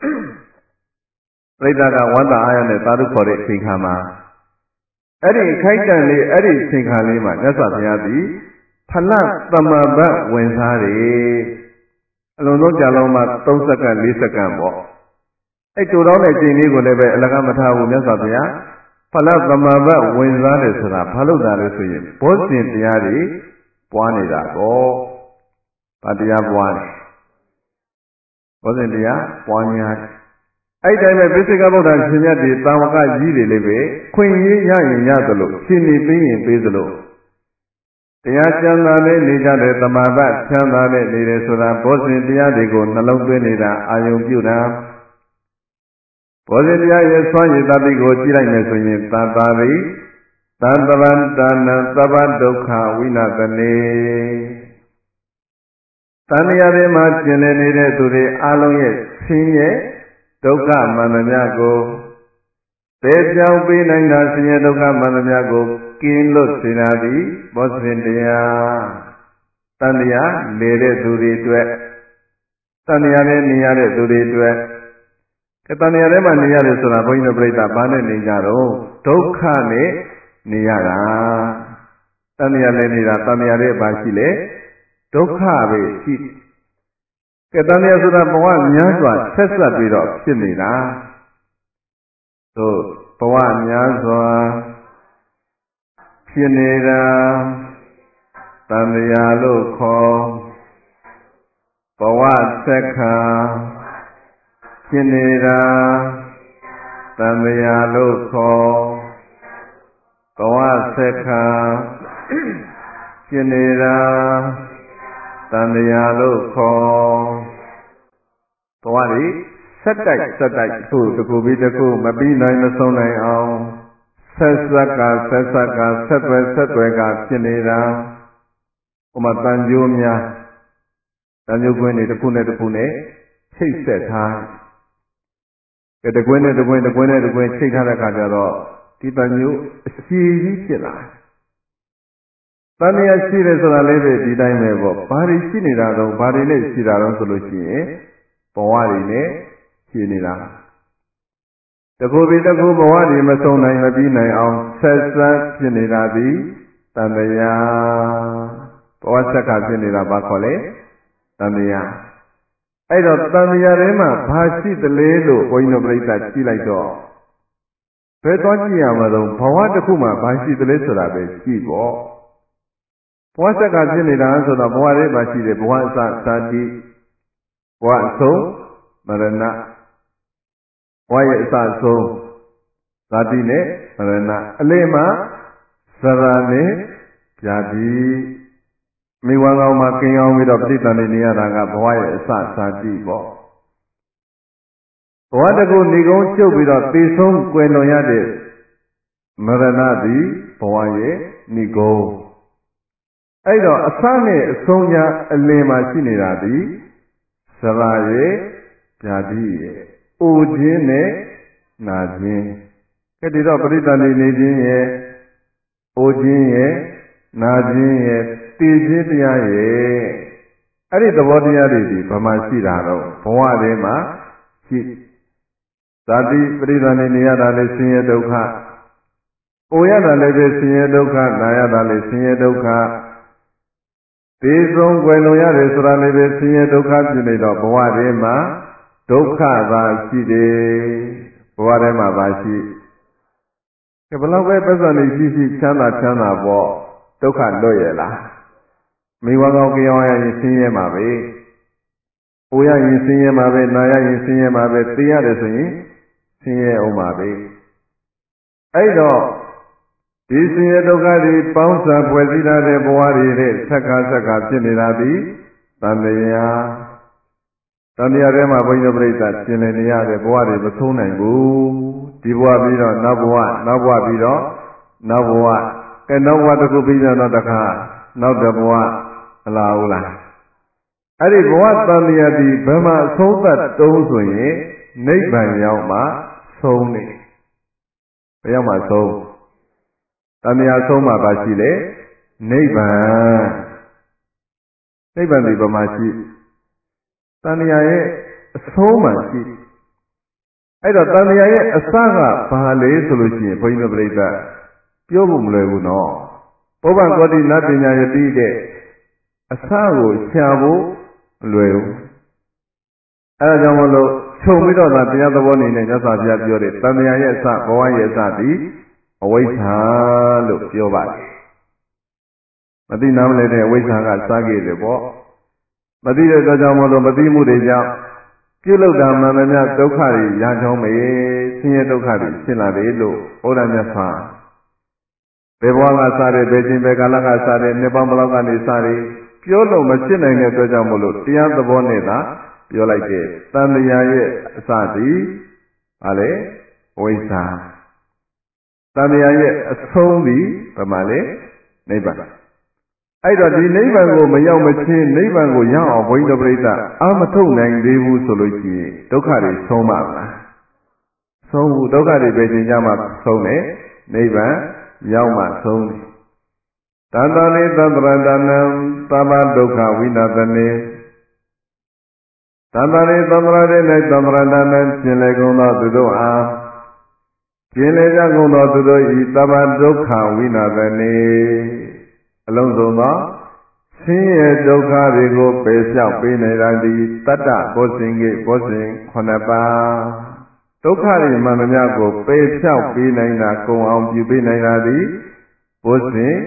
ပရိသတ်ကဝန္တာအားရနဲ့သာဓုခေါ်တဲ့အချိန်ခါမှာအဲ့ဒီခိုက်တန်လေးအဲ့ဒီအချိန်ခါလေးမှာမြတ်စွာဘုရားသည်ဖလသမဘတ်ဝင်စားတယ်အလုံးစုံကြာလုံးမှာ3စက္ကန့်4စက္ကန့်ပေါ့အဲ့တူတောင်းတဲ့အချိန်လေးကိုလည်းပဲအလကားမထားဘူးမြတ်စွာဘုရားဖလသမဘတ်ဝင်စားတယ်ဆိုတာဘာလို့တာလဲဆိုရင်ဘောဇင်တရားတွေပွားနေတာပေါ့ဘာတရားပွားလဲဘောဇင်တရားပွားများအဲ့တိုင်းပဲပိစိကဗုဒ္ဓရှင်မြတ်တွေတာဝကကြီးတွေလည်းပဲခွင့်ရရရင်ရသလိုရှင်နေပေးရင်ပေးသလိုတရားကျမ်းသာနဲ့နေကြတဲ့တမာပတ်ချမ်းသာနဲ့နေတယ်ဆိုတာဘောဇင်တရားတွေကိုနှလုံးသွင်းနေတာအာယုံပြုတာဘောဇင်တရားရဲ့ဆွမ်းရည်တတိကိုကြည့်လိုက်မယ်ဆိုရင်သတ္တာရိသံတဗန္တနံသဗ္ဗဒုက္ခဝိနာသနေတဏှာတွေမှာကျင်လည်နေတဲ့သူတွေအလုံးရဲ့ဆင်းရဲဒုက္ခမှန်သမျှကိုသေကြောင့်ပြီးနိုင်တာဆင်းရဲဒုက္ခမှန်သမျှကိုကင်းလွတ်စေနာသည်ဘောဇင်တရားတန်တရားလေတဲ့သူတွေအတွက်တန်တရားနဲ့နေရတဲ့သူတွေအတွက်တန်တရားထဲမှာနေရတယ်ဆိုတာဘုန်းကြီးတို့ပြိဿဘာနဲ့နေကြတော့ဒုက္ခနဲ့နေရတာတန်တရားလည်းနေတာတန်တရားရဲ့ဘာရှိလဲဒုက္ခပဲရှိကဲတန်တရားဆိုတာဘဝများစွာဆက်ဆက်ပြီးတော့ဖြစ်နေတာတို့ဘဝများစွာဖြစ်နေတာတန်တရားလို့ခေါ်ဘဝဆက်ခါဖြစ်နေတာတန်တရားလို့ခေါ်ဘဝဆက်ခါဖြစ်နေတာတန်တရားလို့ခေါ်ဘဝတွေဆက်တိုက်ခုတကူပြီးတကူမပြီးနိုင်မဆုံးနိုင်အောင်ဆက်ဆက်ကဆက်သွယ်ကဖြစ်နေတာဥမာတန်ကြိုးများတန်ကြိုးကွင်းတွေတစ်ခုနဲ့တစ်ခုနဲ့ချိတ်ဆက်ထားတကွင်းနဲ့တကွင်းချိတ်ထားတဲ့အခါကျတော့ဒီတန်ကြိုးအရှိကြီးဖြစ်လာတန်မြတ်ရှိတယ်ဆိုတာလေးပဲဒီတိုင်းပဲပေါ့ဘာတွေရှိနေတာတော့ဘာတွေနဲ့ရှိတာတော့ဆိုလို့ရှိရင်ဘဝတွေနဲ့ရှိနေတာတကူပြီးတကူဘဝတွေမဆုံးနိုင်မပြီးနိုင်အောင်ဆက်ဖြစ်နေတာသည်တန်တရားဘဝဆက်ကဖြစ်နေတာဘာခေါ်လဲတန်တရားအဲ့တော့တန်တရားထဲမှာဘာရှိသလဲလို့ဘုန်းကြီးတို့ပြိဿကြည့်လိုက်တော့ဘယ်သွားကြည့်ရမှာတော့ဘဝတစ်ခုမှာဘာရှိသလဲဆိုတာပဲကြည့်ပေါ့ဘဝဆက်ကဖြစ်နေတာဆိုတော့ဘဝထဲမှာရှိတယ်ဘဝအစသာတိဘဝအဆုံးမရဏဘဝရဲ့အစဆုံးသာတိနဲ့မရဏအလေးမှာသရနဲ့ဗျာတိမိဝါကောင်မှာကင်းအောင်ပြီးတော့ပဋိသန္ဓေနေရတာကဘဝရဲ့အစသာတိပေါ့ဘဝတကူဏီကုန်းချုပ်ပြီးတော့သိဆုံးကွယ်လွန်ရတဲ့မရဏသည်ဘဝရဲ့ဏီကုန်းအဲ့တော့အစနဲ့အဆုံးညာအလင်းမှာရှိနေတာသည်သရရဲ့ဗျာတိရဲ့အိုခြင်းနဲ့နာခြင်းကဲဒီတော့ပရိသန္တိနေခြင်းရဲ့အိုခြင်းရဲ့နာခြင်းရဲ့တည်ခြင်းတရားရဲ့အဲ့ဒီသဘောတရားတွေဒီဘာမှရှိတာတော့ဘဝထဲမှာရှိဇာတိပရိသန္တိနေရတာလည်းဆင်းရဲဒုက္ခအိုရတာလည်းပဲဆင်းရဲဒုက္ခနာရတာလည်းဆင်းရဲဒုက္ခသေဆုံးွယ်လွန်ရတယ်ဆိုတာလည်းပဲဆင်းရဲဒုက္ခဖြစ်နေတော့ဘဝထဲမှာဒုက္ခသာရှိတယ်ဘဝထဲမှာပါရှိဘယ်လောက်ပဲပတ်စံနေရှိချမ်းသာပေါ့ဒုက္ခလွတ်ရလားမိဘကောင်းကြောင်ရရင်ဆင်းရဲမှာပဲ။အိုရရင်ဆင်းရဲမှာပဲနာရရင်ဆင်းရဲမှာပဲသိရတယ်ဆိုရင်ဆင်းရဲအောင်ပါပဲ။အဲ့တော့ဒီဆင်းရဲဒုက္ခတွေပေါင်းစပ်ဖွဲ့စည်းထားတဲ့ဘဝတွေနဲ့ဆက်ကဖြစ်နေတာဒီတန်တရားထဲမှာဘုန်းကြီးတို့ပြိဿရှင်လည်နေရတဲ့ဘဝတွေမဆုံးနိုင်ဘူးဒီဘဝပြီးတော့နောက်ဘဝပြီးတော့နောက်ဘဝနောက်ဘဝတစ်ခုပြီးတော့နောက်တစ်ခါနောက်တစ်ဘဝမလာဘူးလားအဲ့ဒီဘဝတန်တရားဒီဘယ်မှာအဆုံးသတ်တုံးဆိုရင်နိဗ္ဗာန်ရောက်မှဆုံးနေဘယ်ရောက်မှဆုံးတန်တရားဆုံးမှပါရှိလေနိဗ္ဗာန်ဒီဘယ်မှာရှိတန်တရားရဲ့အဆုံးမှရှိအဲ့တော့တန်တရားရဲ့အစကဘာလဲဆိုလို့ရှိရင်ဘုန်းကြီးတို့ပြိဿပြောဖို့မလွယ်ဘူးနော်ပုဗ္ဗကောတိနတ်ပညာယတိတဲ့အစကိုရှာဖို့မလွယ်ဘူးအဲဒါကြောင့်မလို့ခြုံပြီးတော့တရားသဘောနေနဲ့မြတ်စွာဘုရားပြောတဲ့တန်တရားရဲ့အစဘဝရဲ့အစသည်အဝိဇ္ဇာလို့ပြောပါတယ်မသိနားမလည်တဲ့အဝိဇ္ဇာကစားခဲ့တယ်ပေါ့မသိတဲ့အတွက်ကြောင့်မလို့မသိမှုတွေကြောင့်ပြုလုပ်တာမှန်သမျှဒုက္ခတွေရချောင်းမေဆင်းရဲဒုက္ခတွေဖြစ်လာတယ်လို့ဘုရားမြတ်စွာဘယ်ဘဝကစားတယ်ဘယ်ချိန်ဘယ်ကာလကစားတယ်နှစ်ပေါင်းဘယ်လောက်ကနေစားတယ်ပြောလို့မဖြစ်နိုင်တဲ့အတွက်ကြောင့်မလို့တရားသဘောနဲ့သာပြောလိုက်တဲ့တန်တရားရဲ့အစသည်ဘာလဲဝိဇ္ဇာတန်တရားရဲ့အဆုံးသည်ဘာမှလဲနိဗ္ဗာန်အဲ့တော့ဒီနိဗ္ဗာန်ကိုမရောက်မချင်းနိဗ္ဗာန်ကိုရောက်အောင်ဘုန်းကြီးတို့ပြိဿအာမထုတ်နိုင်သေးဘူးဆိုလို့ရှိရင်ဒုက္ခတွေဆုံးပါမလားဆုံးဘူးဒုက္ခတွေပဲချိန်ကြမှာဆုံးတယ်နိဗ္ဗာန်ရောက်မှဆုံးတယ်တတ္တရိသတ္တရတနံသဗ္ဗဒုက္ခဝိနာသနေတတ္တရိသတ္တရတဲ့၌သတ္တရတနံကျင်လေကုန်သောသူတို့အားကျင်လေကြကုန်သောသူတို့ဤသဗ္ဗဒုက္ခဝိနာသနေအလုံးစုံသောဆင်းရဲဒုက္ခတွေကိုပယ်လျှောက်ပေးနိုင်တာသည်တတ္တဘောဇင်ကိဘောဇင်9ပါးဒုက္ခတွေမှန်သမျှကိုပယ်လျှောက်ပေးနိုင်တာကုံအောင်ပြုပေးနိုင်တာသည်ဘောဇင်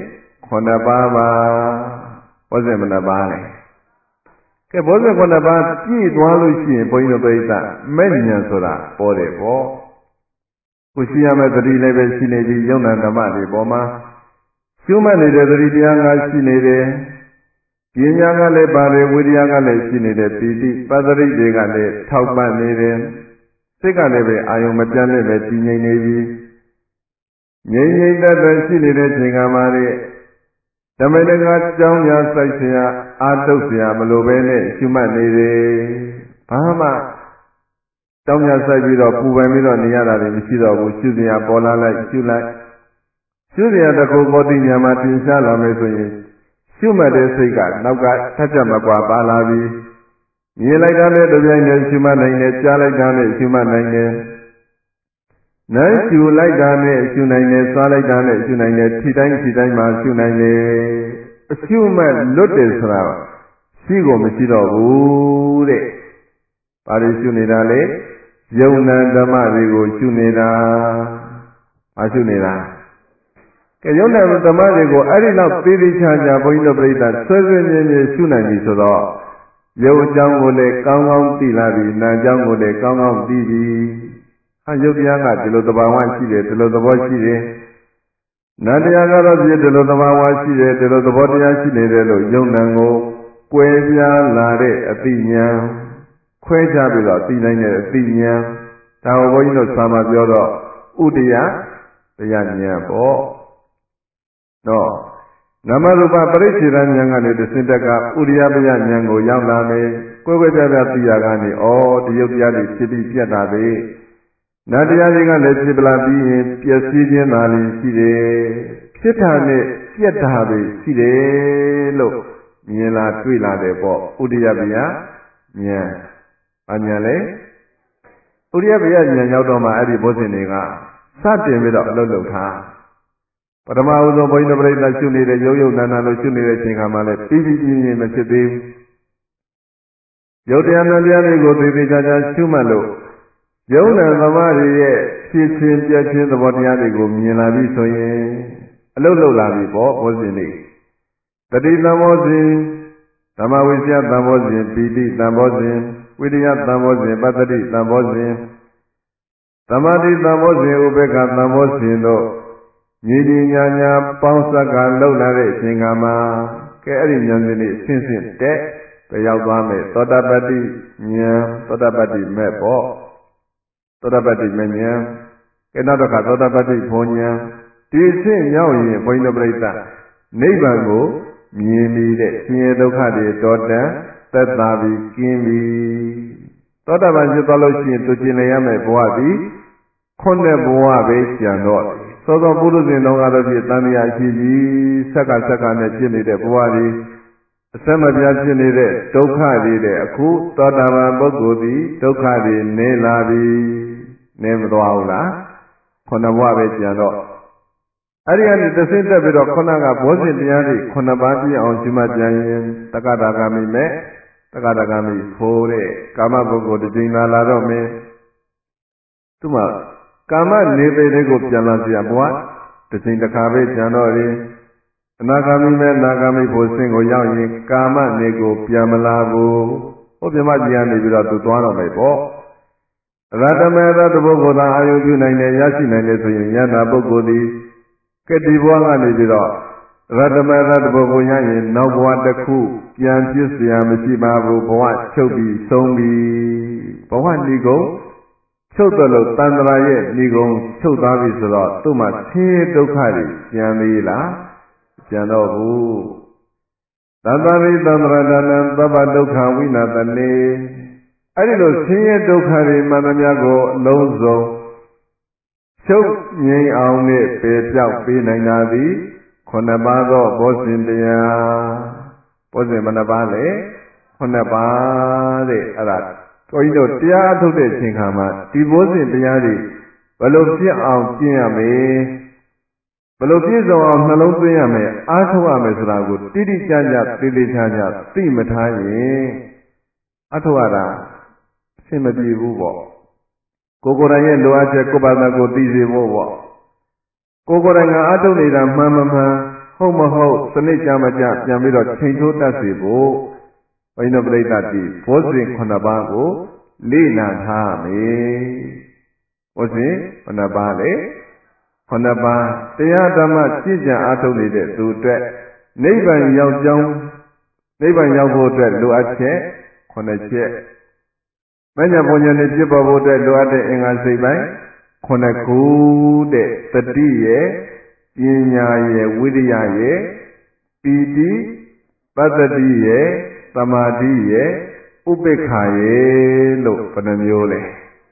9ပါးပါဘောဇင်ဘယ်နှပါးလဲကဲဘောဇင်9ပါးပြည့်သွားလို့ရှိရင်ဘုန်းကြီးတို့ပြိဿမဲ့ဉာဏ်ဆိုတာပေါ်တယ်ပေါ့ကိုရှိရမယ့်သတိလည်းပဲရှိနေပြီးယုံနာဓမ္မတွေပေါ်မှာရှုမှတ်နေတဲ့သတိတရားကရှိနေတယ်ပညာကလည်းပါတယ်ဝိရိယကလည်းရှိနေတယ်ပီတိပတ္တိတွေကလည်းထောက်ပံ့နေတယ်စိတ်ကလည်းပဲအာယုံမပြတ်နဲ့ပဲတည်ငြိမ်နေပြီငြိမ်ငြိမ်သက်သက်ရှိနေတဲ့ချိန်ကမှလည်းဓမ္မတကကြောင်းရာစိုက်เสียအာတုတ်เสียမလိုပဲနဲ့ရှုမှတ်နေတယ်ဘာမှကြောင်းရာစိုက်ပြီးတော့ပူပန်ပြီးတော့နေရတာတွေမရှိတော့ဘူးရှုเสียပေါ်လာလိုက်ရှုလိုက်ရှုเสียတခုကိုသိဉာဏ်မှာတင်ရှားလာမယ်ဆိုရင်ရှုမှတ်တဲ့စိတ်ကနောက်ကထက်ချက်မကွာပါလာပြီမြင်လိုက်တာနဲ့တပြိုင်တည်းရှုမှတ်နိုင်တယ်ကြားလိုက်တာနဲ့ရှုမှတ်နိုင်တယ်နားရှုလိုက်တာနဲ့ရှုနိုင်တယ်စားလိုက်တာနဲ့ရှုနိုင်တယ်ထိတိုင်းမှာရှုနိုင်တယ်အရှုမှတ်လွတ်တယ်ဆိုတာရှိကိုမရှိတော့ဘူးတဲ့ဘာလို့ရှုနေတာလဲယုံနာဓမ္မတွေကိုရှုနေတာဘာရှုနေတာကဲယုံနာဓမ္မတွေကိုအဲ့ဒီလောက်သေးသေးချာချာဘုန်းကြီးတို့ပြိဿဆွဲဆွဲမြဲမြဲရှုနိုင်ပြီဆိုတော့ယုံအကြောင်းကိုလည်းကောင်းကောင်းသိလာပြီနာအကြောင်းကိုလည်းကောင်းကောင်းသိပြီဟာယုတ်တရားကဒီလိုသဘာဝရှိတယ်ဒီလိုသဘောရှိတယ်နာတရားကတော့ဒီလိုသဘာဝရှိတယ်ဒီလိုသဘောတရားရှိနေတယ်လို့ယုံနာကိုကွဲပြားလာတဲ့အသိဉာဏ်ခွဲခြားပြီးတော့သိနိုင်တဲ့အသိဉာဏ်ဒါကိုဘုန်းကြီးတို့သာမပြောတော့ဥဒယတရားဉာဏ်ပေါ့တော့နမရူပပရိစ္ဆေဒဉာဏ်ကနေတစင်တက်ကဥရိယပယဉာဏ်ကိုရောက်လာမယ်ကွဲကွဲပြားပြားသိရကနေဩဒီယုတ်တရားတွေဖြစ်ပြီးပြတ်တာပဲနတ်တရားတွေကလည်းဖြစ်ပလာပြီးရင်ပျက်စီးခြင်းသာလျှင်ရှိတယ်ဖြစ်တာနဲ့ပြတ်တာပဲရှိတယ်လို့မြင်လာတွေ့လာတယ်ပေါ့ဥရိယပယဉာဏ်အညာလေဥရိယပယဉာဏ်ရောက်တော့မှအဲ့ဒီဘောဇင်တွေကစတင်ပြီးတော့အလုပ်လုပ်ထားပထမဦးဆုံးဘုန်းကြီးတို့ပြိဿရှုနေတဲ့ရုပ်နာနာလို့ရှုနေတဲ့အချိန်ခါမှလည်းပြီးပြီးပြင်းပြင်းမဖြစ်သေးဘူးရုပ်တရားနာတရားတွေကိုသေသေးချာချာရှုမှတ်လို့ယုံနာသမားတွေရဲ့ဖြစ်ချင်းပြည့်ချင်းသဘောတရားတွေကိုမြင်လာပြီဆိုရင်အလုတ်လုတ်လာပြီပေါ့ဘောဇင်တွေတတိသံဘောဇင်ဓမ္မဝိဇ္ဇသံဘောဇင်ပီတိသံဘောဇင်ဝိရိယသံဘောဇင်ပတ္တိသံဘောဇင်သမာဓိသံဘောဇင်ဥပေက္ခသံဘောဇင်တို့ညီညီညာညာပေါင်းစပ်ကလှုပ်လာတဲ့အချိန်ကမှာကဲအဲ့ဒီဉာဏ်စဉ်တွေဆင့်ဆင့်တက်ပဲရောက်သွားမယ်သောတပတ္တိဉာဏ်သောတပတ္တိမဲ့ပေါ့သောတပတ္တိမဉဏ်ကဲနောက်တစ်ခါသောတပတ္တိဘုံဉဏ်ဒီဆင့်ရောက်ရင်ဘုန်းကြီးတို့ပြိဿနိဗ္ဗာန်ကိုမြင်ပြီးတဲ့ဆင်းရဲဒုက္ခတွေတော်တန်သက်သာပြီးကင်းပြီသောတပန်ဖြစ်သွားလို့ရှိရင်သူကျင်လည်ရမယ်ဘဝသည်ခုနှစ်ဘဝပဲကျန်တော့သောသောပုရုဇဉ်တော်ကတော့ဖြစ်တန်မြာရှိပြီးဆက်ကနဲ့ဖြစ်နေတဲ့ဘဝတွေအစမပြတ်ဖြစ်နေတဲ့ဒုက္ခတွေတဲ့အခုသောတာပန်ပုဂ္ဂိုလ်သည်ဒုက္ခတွေနေလာပြီနေမသွားဘူးလားခုနှစ်ဘဝပဲကျန်တော့အဲ့ဒီကနေသစိတ်တက်ပြီးတော့ခုနကဘောဇင်တရားတွေခုနှစ်ပါးပြည့်အောင်ရှုမှတ်ကြရင်တက္ကတာဂာမိမဲ့တက္ကတာဂာမိဖိုးတဲ့ကာမပုဂ္ဂိုလ်တစ်ချိန်လာတော့မင်းသူမှကာမနေပေတွေကိုပြန်လာပြဘဝတစ်ချိန်တစ်ခါပဲကျန်တော့ရင်အနာဂါမိမဲ့နာဂါမိဖို့ဆင့်ကိုရောက်ရင်ကာမနေကိုပြန်မလာဘူးဟောပြမကြီးကနေပြီးတော့သူသွားတော့မယ်ပေါ့ရတမေရတပုဂ္ဂိုလ်သာအာယုပြုနိုင်တယ်ရရှိနိုင်တယ်ဆိုရင်ယန္တာပုဂ္ဂိုလ်သည်ကတိဘဝကနေပြီးတော့ရတမေရတပုဂ္ဂိုလ်ရရင်နောက်ဘဝတစ်ခုပြန်ပြစ်เสียမရှိပါဘူးဘဝချုပ်ပြီးဆုံးပြီဘဝဏီကုန်ချုပ်တယ်လို့တန်ត្រာရဲ့ဏီကုန်ချုပ်သွားပြီဆိုတော့သူ့မှာဆင်းရဲဒုက္ခတွေကျန်သေးလားကျန်တော့ဘူးသတ္တရိသန္တရဒနံသဗ္ဗဒုက္ခဝိနာသနေအဲ့ဒီလိုဆင်းရဲဒုက္ခတွေမှန်သမျှကိုအလုံးစုံချုပ်ငြိမ်အောင်နဲ့ပေပြောက်ပေးနိုင်တာသည်9ပါးသောဘောဇဉ်တရားဘောဇဉ်ဘယ်နှပါးလဲ9ပါးတဲ့အဲ့ဒါကိုကြီးတို့တရားထုတ်တဲ့အချိန်ခါမှာဒီဘောဇဉ်တရားတွေဘယ်လိုပြည့်အောင်ကျင့်ရမလဲဘယ်လိုပြည့်စုံအောင်နှလုံးသွင်းရမယ်အားထုတ်ရမယ်ဆိုတာကိုတိတိကျကျသေသေးချာချာသိမထားရင်အားထုတ်ရတာအဆင်မပြေဘူးပေါ့ကိုယ်တိုင်ရဲ့လိုအပ်ချက်ကိုယ်ပါဒကိုသိစေဖို့ပေါ့ကိုယ်တိုင်ကအားထုတ်နေတာမှန်မမှန်ဟုတ်မဟုတ်စနစ်ကြမကြပြန်ပြီးတော့ချိန်ထိုးတတ်စေဖို့ဘိနပရိသတ်ဒီဘောဇဉ်9ပါးကိုလေ့လာထားမယ်ဘောဇဉ်9ပါးလေ9ပါးတရားဓမ္မကြည်ကြံအားထုတ်နေတဲ့သူအတွက်နိဗ္ဗာန်ရောက်ကြောင်းနိဗ္ဗာန်ရောက်ဖို့အတွက်လိုအပ်ချက်9ချက်မဉ္ဇဉ်ပုံညာနဲ့ပြည့်ပေါ်ဖို့အတွက်လိုအပ်တဲ့အင်္ဂါစိတ်ပိုင်း9ခုတဲ့တတိရဲ့ပညာရဲ့ဝိရိယရဲ့ပီတိပတ္တိရဲ့သမာဓိရဲ့ဥပိ္ပခာရဲ့လို့ဘယ်နှမျိုးလဲ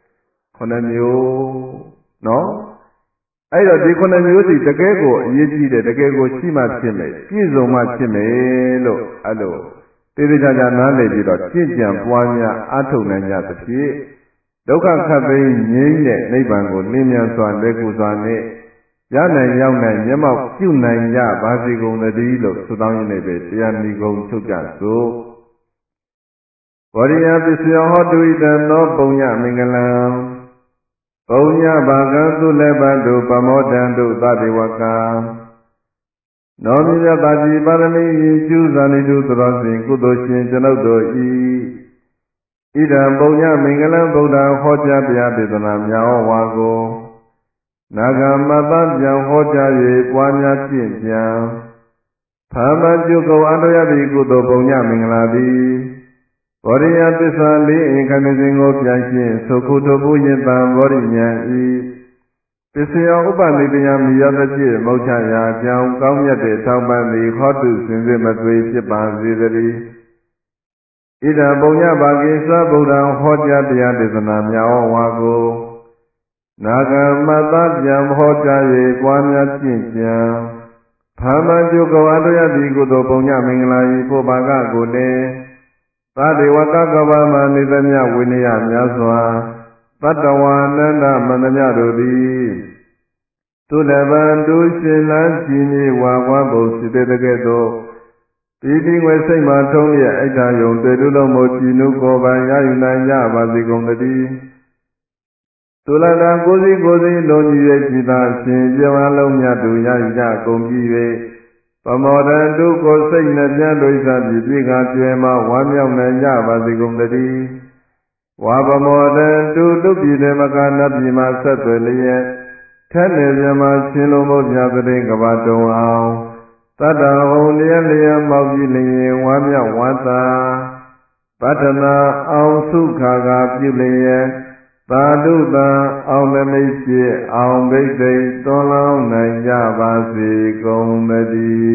9မျိုးနော်အဲ့တော့ဒီ9မျိုးစီတကယ်ကိုအရေးကြီးတယ်တကယ်ကိုရှိမှဖြစ်မယ်ပြည့်စုံမှဖြစ်မယ်လို့အဲ့လိုသေသေးချာချာနားလည်ပြီးတော့ကြင့်ကြံပွားများအားထုတ်နိုင်ကြသဖြင့်ဒုက္ခခတ်သိမ်းငြိမ်းတဲ့နိဗ္ဗာန်ကိုလင်းမြန်စွာလက်ကူစွာနဲ့ရနိုင်ရောက်နိုင်မျက်မှောက်ပြုနိုင်ကြပါစေကုန်သတည်းလို့ဆုတောင်းရင်းနဲ့ပဲတရားနိဂုံးချုပ်ကြစို့ဘောရိယပစ္စယောဟောတုဣတံသောပုံညမင်္ဂလံပုံညဘာကံသုလည်းပတုပမောတံတုသတေဝကံနောမြတ်တာကြီးပါရမီကျူးဇာနိတုသရောစဉ်ကုသိုလ်ရှင်ကျွန်ုပ်တို့ဤဣဒံပုံညမင်္ဂလံဗုဒ္ဓဟောကြားတရားဒေသနာများဟောဝါကိုနာဂမတ္တပြန်ဟောကြား၍ပွားများကျင့်ကြံသာမကျုပ်ကောအတောရတိကုသိုလ်ပုံညမင်္ဂလာသည်ဘောရိယသစ္စာလေးအင်္ဂမစဉ်ကိုပြန်ရှင်းသုခုတုပုယင်တံဘောရိညာဤပစ္စယောဥပနိတယမိယတจิตမௌချရာအကြောင်းကောင်းမြတ်တဲ့ထောက်ပံ့သည်ဟောတုစင်စစ်မသွေဖြစ်ပါစေတည်းဣဒံပုံညဘာကိသဗုဒ္ဓံဟောကြားတရားဒေသနာများဟောဝါကိုနာဂမတ္တပြန်ဟောကြား၍ပွားများကျင့်ကြံသာမကျုပ်ကောအတောရတိကုသိုလ်ပုံညမင်္ဂလာဤပို့ပါကကိုလည်းသတေဝကကဗမနိသမြဝိနည်းများစွာတတ္တဝါနန္ဒမန္တမြတို့သည်သူလဗံသူရှင်လန်းကြည်မြေဝါဝါဘုံစိတ္တကဲ့သို့ဒီတိငွေစိတ်မှထုံးလျက်အိဋ္ဌာယုံတွေ့လူလုံးမို့ကြည်နုကိုယ်ပိုင်ရယူနိုင်ကြပါစေကုန်သတည်းသူလတံကိုယ်စီလုံးကြည်၍ကြည်သာရှင်ပြောင်းလုံးမြတ်သူရယူကြကုန်ပြီ၍ပမောဒံတုကိုစိတ်နှပြဒိဋ္ဌာပြည့်ပြည့်ကကျွဲမှဝမ်းမြောက်နိုင်ကြပါစေကုန်သတည်းဝါပမောဒံတုတုပြည်တေမကနတ်ပြည်မှာဆက်သွယ်လျက်ထက်နေပြမှာရှင်လုံးမို့ပြတဲ့ကဘာတုံအောင်တတ္တဟောလျက်မောက်ကြည့်လျင်ဝမ်းမြောက်ဝမ်းသာပတ္ထနာအောင်စုခါကပြုလျက်သာဓုတံအောင်သမိတ်ဖြစ်အောင်ဘိသိက်သွန်လောင်းနိုင်ကြပါစေကုန်သတည်